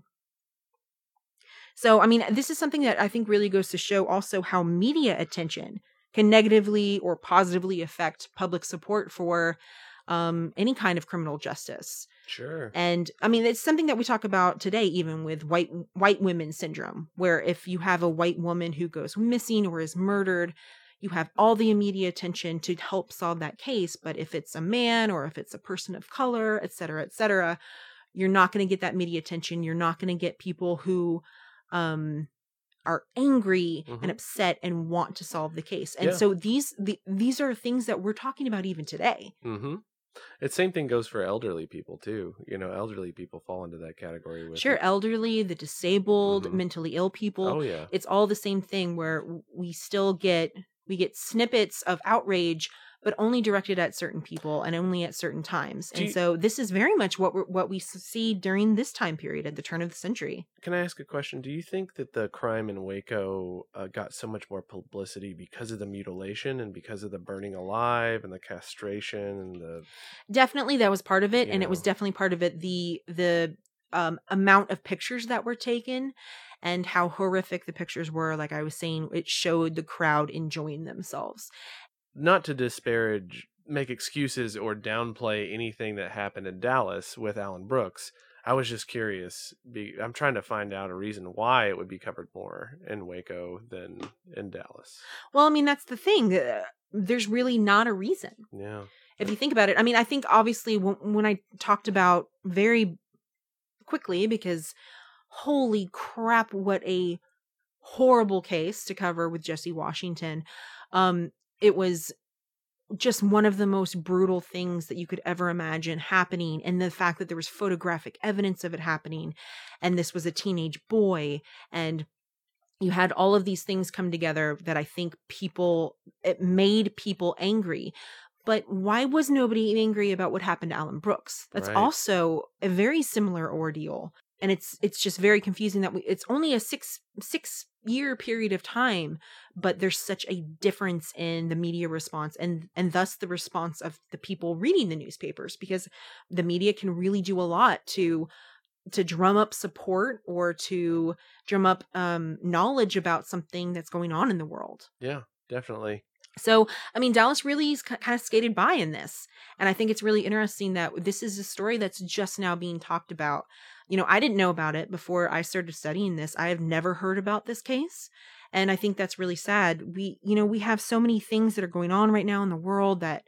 So, I mean, this is something that I think really goes to show also how media attention can negatively or positively affect public support for any kind of criminal justice. Sure. And I mean, it's something that we talk about today, even with white women syndrome, where if you have a white woman who goes missing or is murdered, you have all the media attention to help solve that case. But if it's a man or if it's a person of color, et cetera, you're not going to get that media attention. You're not going to get people who are angry Mhm. and upset and want to solve the case. And Yeah. so these are things that we're talking about even today. Mm-hmm. The same thing goes for elderly people too. Elderly people fall into that category with Sure, it. elderly, the disabled, Mhm. mentally ill people. Oh yeah. It's all the same thing where we still get snippets of outrage, but only directed at certain people and only at certain times. And so this is very much what we see during this time period at the turn of the century. Can I ask a question? Do you think that the crime in Waco got so much more publicity because of the mutilation and because of the burning alive and the castration and the Definitely that was part of it, You and it was know. definitely part of it the amount of pictures that were taken and how horrific the pictures were. Like I was saying, it showed the crowd enjoying themselves. Not to disparage, make excuses or downplay anything that happened in Dallas with Alan Brooks. I was just curious. I'm trying to find out a reason why it would be covered more in Waco than in Dallas. Well, I mean, that's the thing. There's really not a reason. Yeah. If you think about it. I mean, I think obviously when I talked about very quickly, because holy crap, what a horrible case to cover with Jesse Washington. It was just one of the most brutal things that you could ever imagine happening. And the fact that there was photographic evidence of it happening, and this was a teenage boy, and you had all of these things come together that I think it made people angry. But why was nobody angry about what happened to Alan Brooks? That's Right. also a very similar ordeal. And it's just very confusing that it's only a six year period of time, but there's such a difference in the media response and thus the response of the people reading the newspapers, because the media can really do a lot to drum up support or to drum up knowledge about something that's going on in the world. Yeah, definitely. So, I mean, Dallas really is kind of skated by in this. And I think it's really interesting that this is a story that's just now being talked about. I didn't know about it before I started studying this. I have never heard about this case. And I think that's really sad. We have so many things that are going on right now in the world that,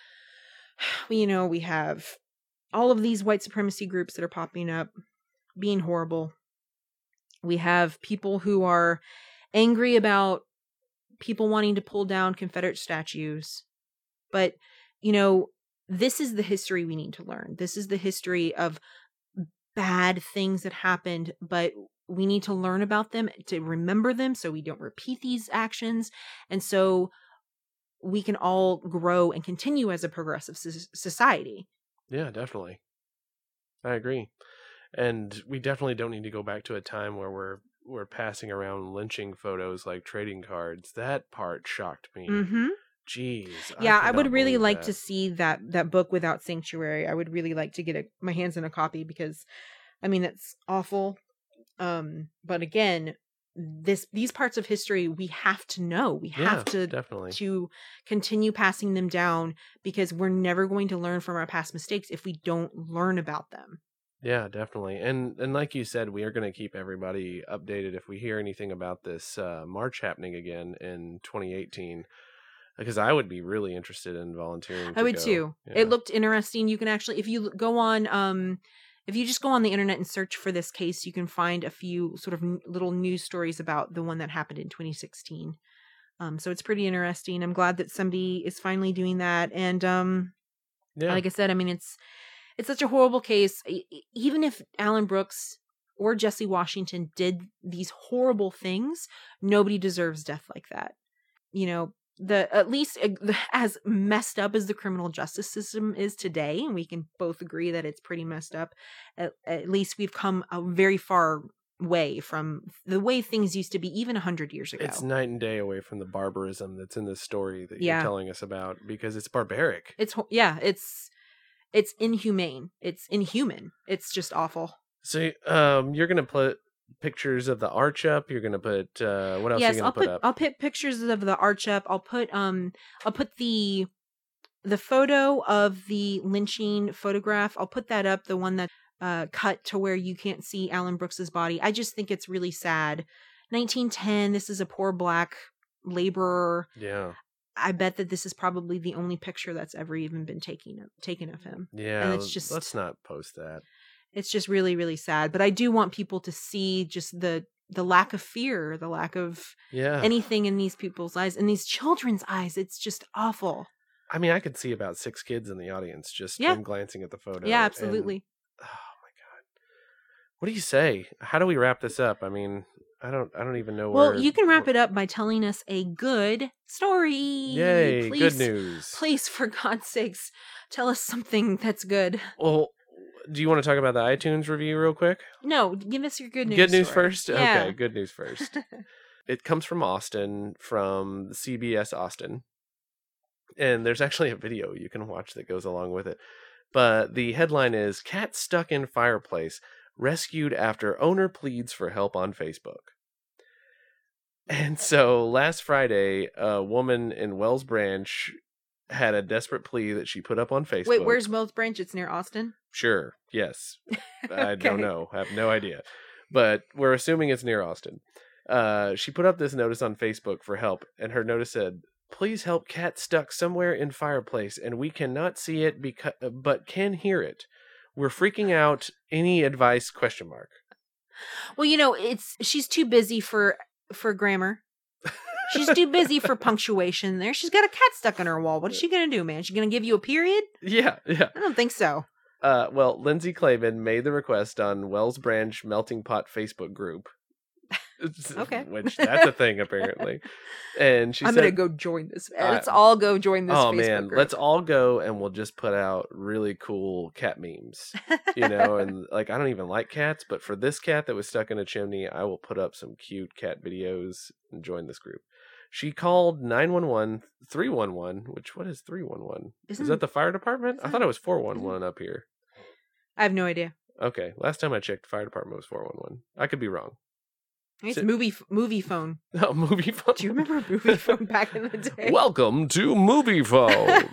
we have all of these white supremacy groups that are popping up, being horrible. We have people who are angry about people wanting to pull down Confederate statues. But, this is the history we need to learn. This is the history of bad things that happened, but we need to learn about them to remember them so we don't repeat these actions. And so we can all grow and continue as a progressive society. Yeah, definitely. I agree. And we definitely don't need to go back to a time where we're passing around lynching photos like trading cards. That part shocked me. Mm-hmm. Jeez. Yeah, I could would not really believe like that. to see that book Without Sanctuary. I would really like to get my hands on a copy because, I mean, it's awful. But again, these parts of history we have to know. We have to definitely to continue passing them down, because we're never going to learn from our past mistakes if we don't learn about them. Yeah, definitely. And like you said, we are going to keep everybody updated if we hear anything about this march happening again in 2018, because I would be really interested in volunteering. I would too. Yeah. It looked interesting. You can actually, if you go on, if you just go on the internet and search for this case, you can find a few sort of little news stories about the one that happened in 2016. So it's pretty interesting. I'm glad that somebody is finally doing that. And like I said, I mean, it's such a horrible case. Even if Alan Brooks or Jesse Washington did these horrible things, nobody deserves death like that. At least as messed up as the criminal justice system is today, and we can both agree that it's pretty messed up, at least we've come a very far way from the way things used to be even 100 years ago. It's night and day away from the barbarism that's in this story that you're telling us about, because it's barbaric. It's inhumane. It's inhuman. It's just awful. So you're going to put pictures of the arch up. You're going to put what else are you going to put up? I'll put pictures of the arch up. I'll put the photo of the lynching photograph. I'll put that up, the one that cut to where you can't see Alan Brooks's body. I just think it's really sad. 1910, this is a poor black laborer. Yeah. I bet that this is probably the only picture that's ever even been taken of him. Yeah, and it's just, let's not post that. It's just really, really sad. But I do want people to see just the the lack of fear, the lack of anything in these people's eyes, in these children's eyes. It's just awful. I mean, I could see about 6 kids in the audience just from glancing at the photo. Yeah, absolutely. And, oh my God. What do you say? How do we wrap this up? I mean, I don't even know where. Well, you can wrap it up by telling us a good story. Yay, good news. Please, for God's sakes, tell us something that's good. Well, do you want to talk about the iTunes review real quick? No, give us your good news. Good news story. first? Yeah. Okay, good news first. It comes from Austin, from CBS Austin. And there's actually a video you can watch that goes along with it. But the headline is, Cat Stuck in Fireplace, Rescued After Owner Pleads for Help on Facebook. And so last Friday, a woman in Wells Branch had a desperate plea that she put up on Facebook. Wait, where's Wells Branch? It's near Austin? Sure, yes. I Okay. don't know. I have no idea. But we're assuming it's near Austin. She put up this notice on Facebook for help, and her notice said, "Please help cat stuck somewhere in fireplace, and we cannot see it but can hear it. We're freaking out. Any advice? ? Well, you know, she's too busy for grammar. She's too busy for punctuation there. She's got a cat stuck on her wall. What is she going to do, man? She's going to give you a period? Yeah. I don't think so. Well, Lindsay Clavin made the request on Wells Branch Melting Pot Facebook group. Okay. Which, that's a thing, apparently. And she I'm said, going to go join this. Let's all go join this Facebook man, group. let's all go and we'll just put out really cool cat memes. You know, and like, I don't even like cats, but for this cat that was stuck in a chimney, I will put up some cute cat videos and join this group. She called 911, 311, which, what is 311? Is that the fire department? I thought it was 411 up here. I have no idea. Okay, last time I checked, fire department was 411. I could be wrong. It's movie phone. Oh, movie phone. Do you remember movie phone back in the day? Welcome to Movie Phone.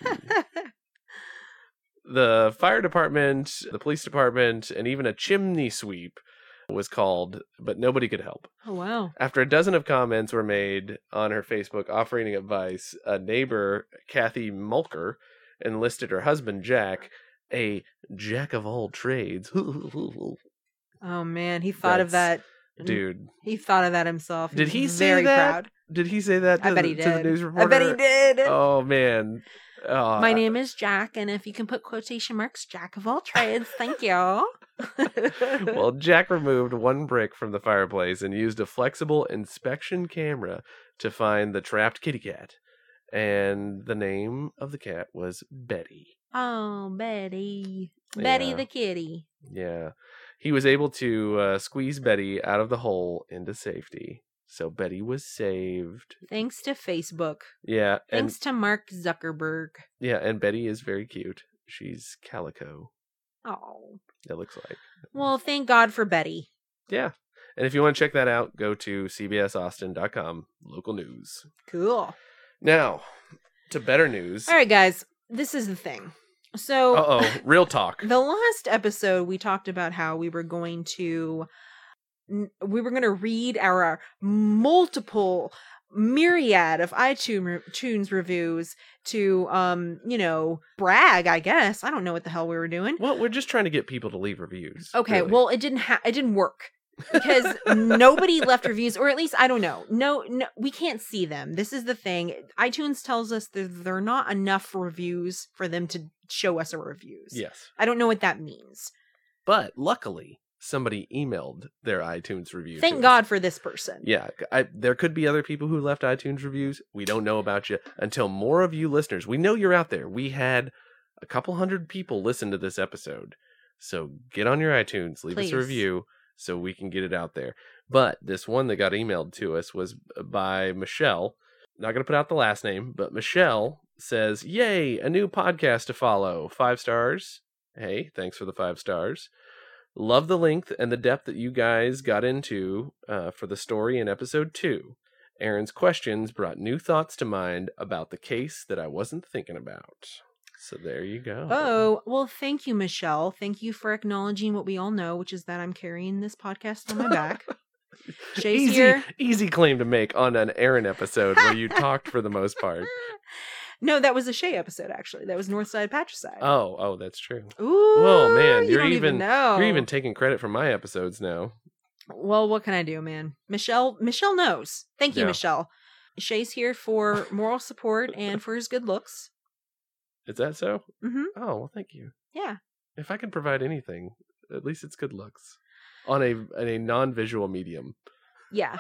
The fire department, the police department, and even a chimney sweep was called, but nobody could help. Oh, wow. After a dozen of comments were made on her Facebook offering advice, a neighbor, Kathy Mulker, enlisted her husband, Jack, a jack of all trades. Oh, man. He thought of that. Dude. He thought of that himself. Did he say very that? Proud. Did he say that I bet he to the did. news reporter? I bet he did. Oh, man. My name is Jack, and if you can put quotation marks, Jack of all trades, thank you. Well, Jack removed one brick from the fireplace and used a flexible inspection camera to find the trapped kitty cat. And the name of the cat was Betty. Oh, Betty. Betty Yeah. the kitty. Yeah. He was able to squeeze Betty out of the hole into safety. So Betty was saved. Thanks to Facebook. Yeah. Thanks to Mark Zuckerberg. Yeah, and Betty is very cute. She's calico, Oh. it looks like. Well, thank God for Betty. Yeah. And if you want to check that out, go to cbsaustin.com, local news. Cool. Now, to better news. All right, guys. This is the thing. So, Uh-oh, real talk. the last episode, we talked about how we were going to read our multiple myriad of iTunes reviews to, brag, I guess. I don't know what the hell we were doing. Well, we're just trying to get people to leave reviews. Okay, really. well, it didn't work. Because nobody left reviews, or at least I don't know. No, we can't see them. This is the thing. iTunes tells us that there are not enough reviews for them to show us our reviews. Yes. I don't know what that means. But luckily, somebody emailed their iTunes review. Thank God for this person. Yeah, there could be other people who left iTunes reviews. We don't know about you until more of you listeners. We know you're out there. We had a couple hundred people listen to this episode. So get on your iTunes, leave us Please. a review so we can get it out there. But this one that got emailed to us was by Michelle. Not going to put out the last name, but Michelle says, "Yay, a new podcast to follow. 5 stars. Hey, thanks for the 5 stars. Love the length and the depth that you guys got into for the story in episode 2. Aaron's questions brought new thoughts to mind about the case that I wasn't thinking about." So there you go. Oh, well, thank you, Michelle. Thank you for acknowledging what we all know, which is that I'm carrying this podcast on my back. Shay's here. Easy claim to make on an Aaron episode where you talked for the most part. No, that was a Shay episode, actually. That was Northside Patricide. Oh, that's true. Ooh, Oh man, you don't even know. you're even taking credit for my episodes now. Well, what can I do, man? Michelle knows. Thank you, Yeah. Michelle. Shay's here for moral support and for his good looks. Is that so? Mm-hmm. Oh, well, thank you. Yeah. If I can provide anything, at least it's good looks on a non-visual medium. Yeah.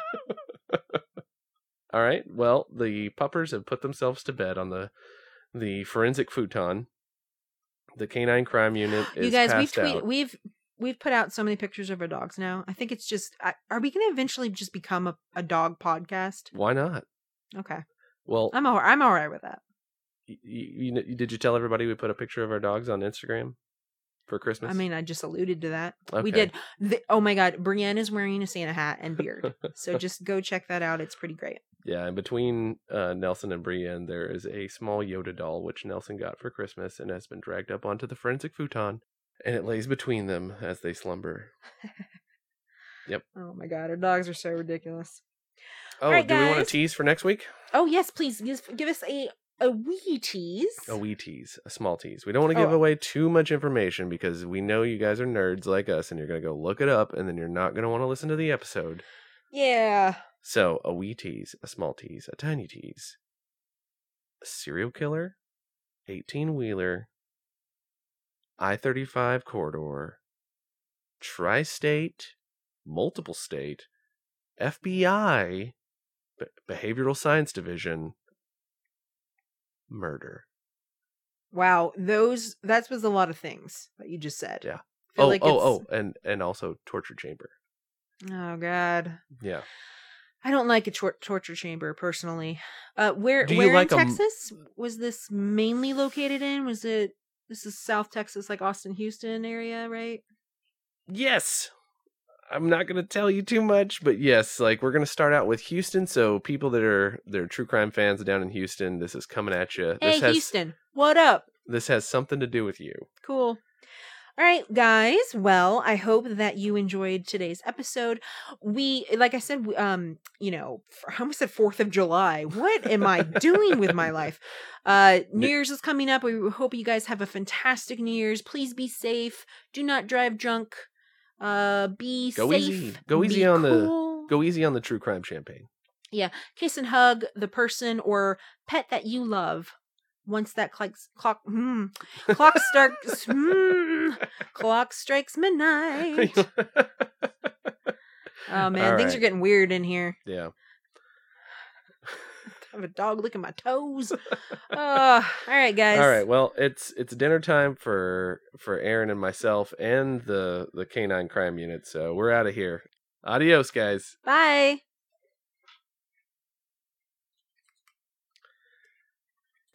All right. Well, the puppers have put themselves to bed on the forensic futon. The canine crime unit is You guys, passed out. we've put out so many pictures of our dogs now. I think it's just are we going to eventually just become a dog podcast? Why not? Okay. Well, I'm all right with that. did you tell everybody we put a picture of our dogs on Instagram for Christmas? I mean, I just alluded to that. Okay. We did. Oh my God, Brienne is wearing a Santa hat and beard. So just go check that out. It's pretty great. Yeah, and between Nelson and Brienne, there is a small Yoda doll, which Nelson got for Christmas and has been dragged up onto the forensic futon, and it lays between them as they slumber. Yep. Oh my God, our dogs are so ridiculous. Oh, All right, do we want guys. to tease for next week? Oh yes, please give us a wee tease. A wee tease, a small tease. We don't want to give away too much information because we know you guys are nerds like us and you're going to go look it up and then you're not going to want to listen to the episode. Yeah. So, a wee tease, a small tease, a tiny tease. A serial killer, 18-wheeler, I-35 corridor, tri-state, multiple state, FBI, Behavioral Science Division, murder. Wow, that was a lot of things that you just said. Yeah. I feel And also torture chamber. Oh God. Yeah. I don't like a torture chamber personally. Where Do you like in Texas was this mainly located in? This is South Texas, like Austin, Houston area, right? Yes. I'm not going to tell you too much, but yes, like we're going to start out with Houston. So people they're true crime fans down in Houston, this is coming at you. Hey, Houston, what up? This has something to do with you. Cool. All right, guys. Well, I hope that you enjoyed today's episode. Like I said, I almost said 4th of July. What am I doing with my life? New Year's is coming up. We hope you guys have a fantastic New Year's. Please be safe. Do not drive drunk. Be Go safe. easy. Go easy be on cool. go easy on the true crime champagne. Yeah. Kiss and hug the person or pet that you love. Once that clock strikes midnight. Oh man, things are getting weird in here. Yeah. I have a dog licking my toes. All right, guys. All right. Well, it's dinner time for Aaron and myself and the canine crime unit. So we're out of here. Adios, guys. Bye.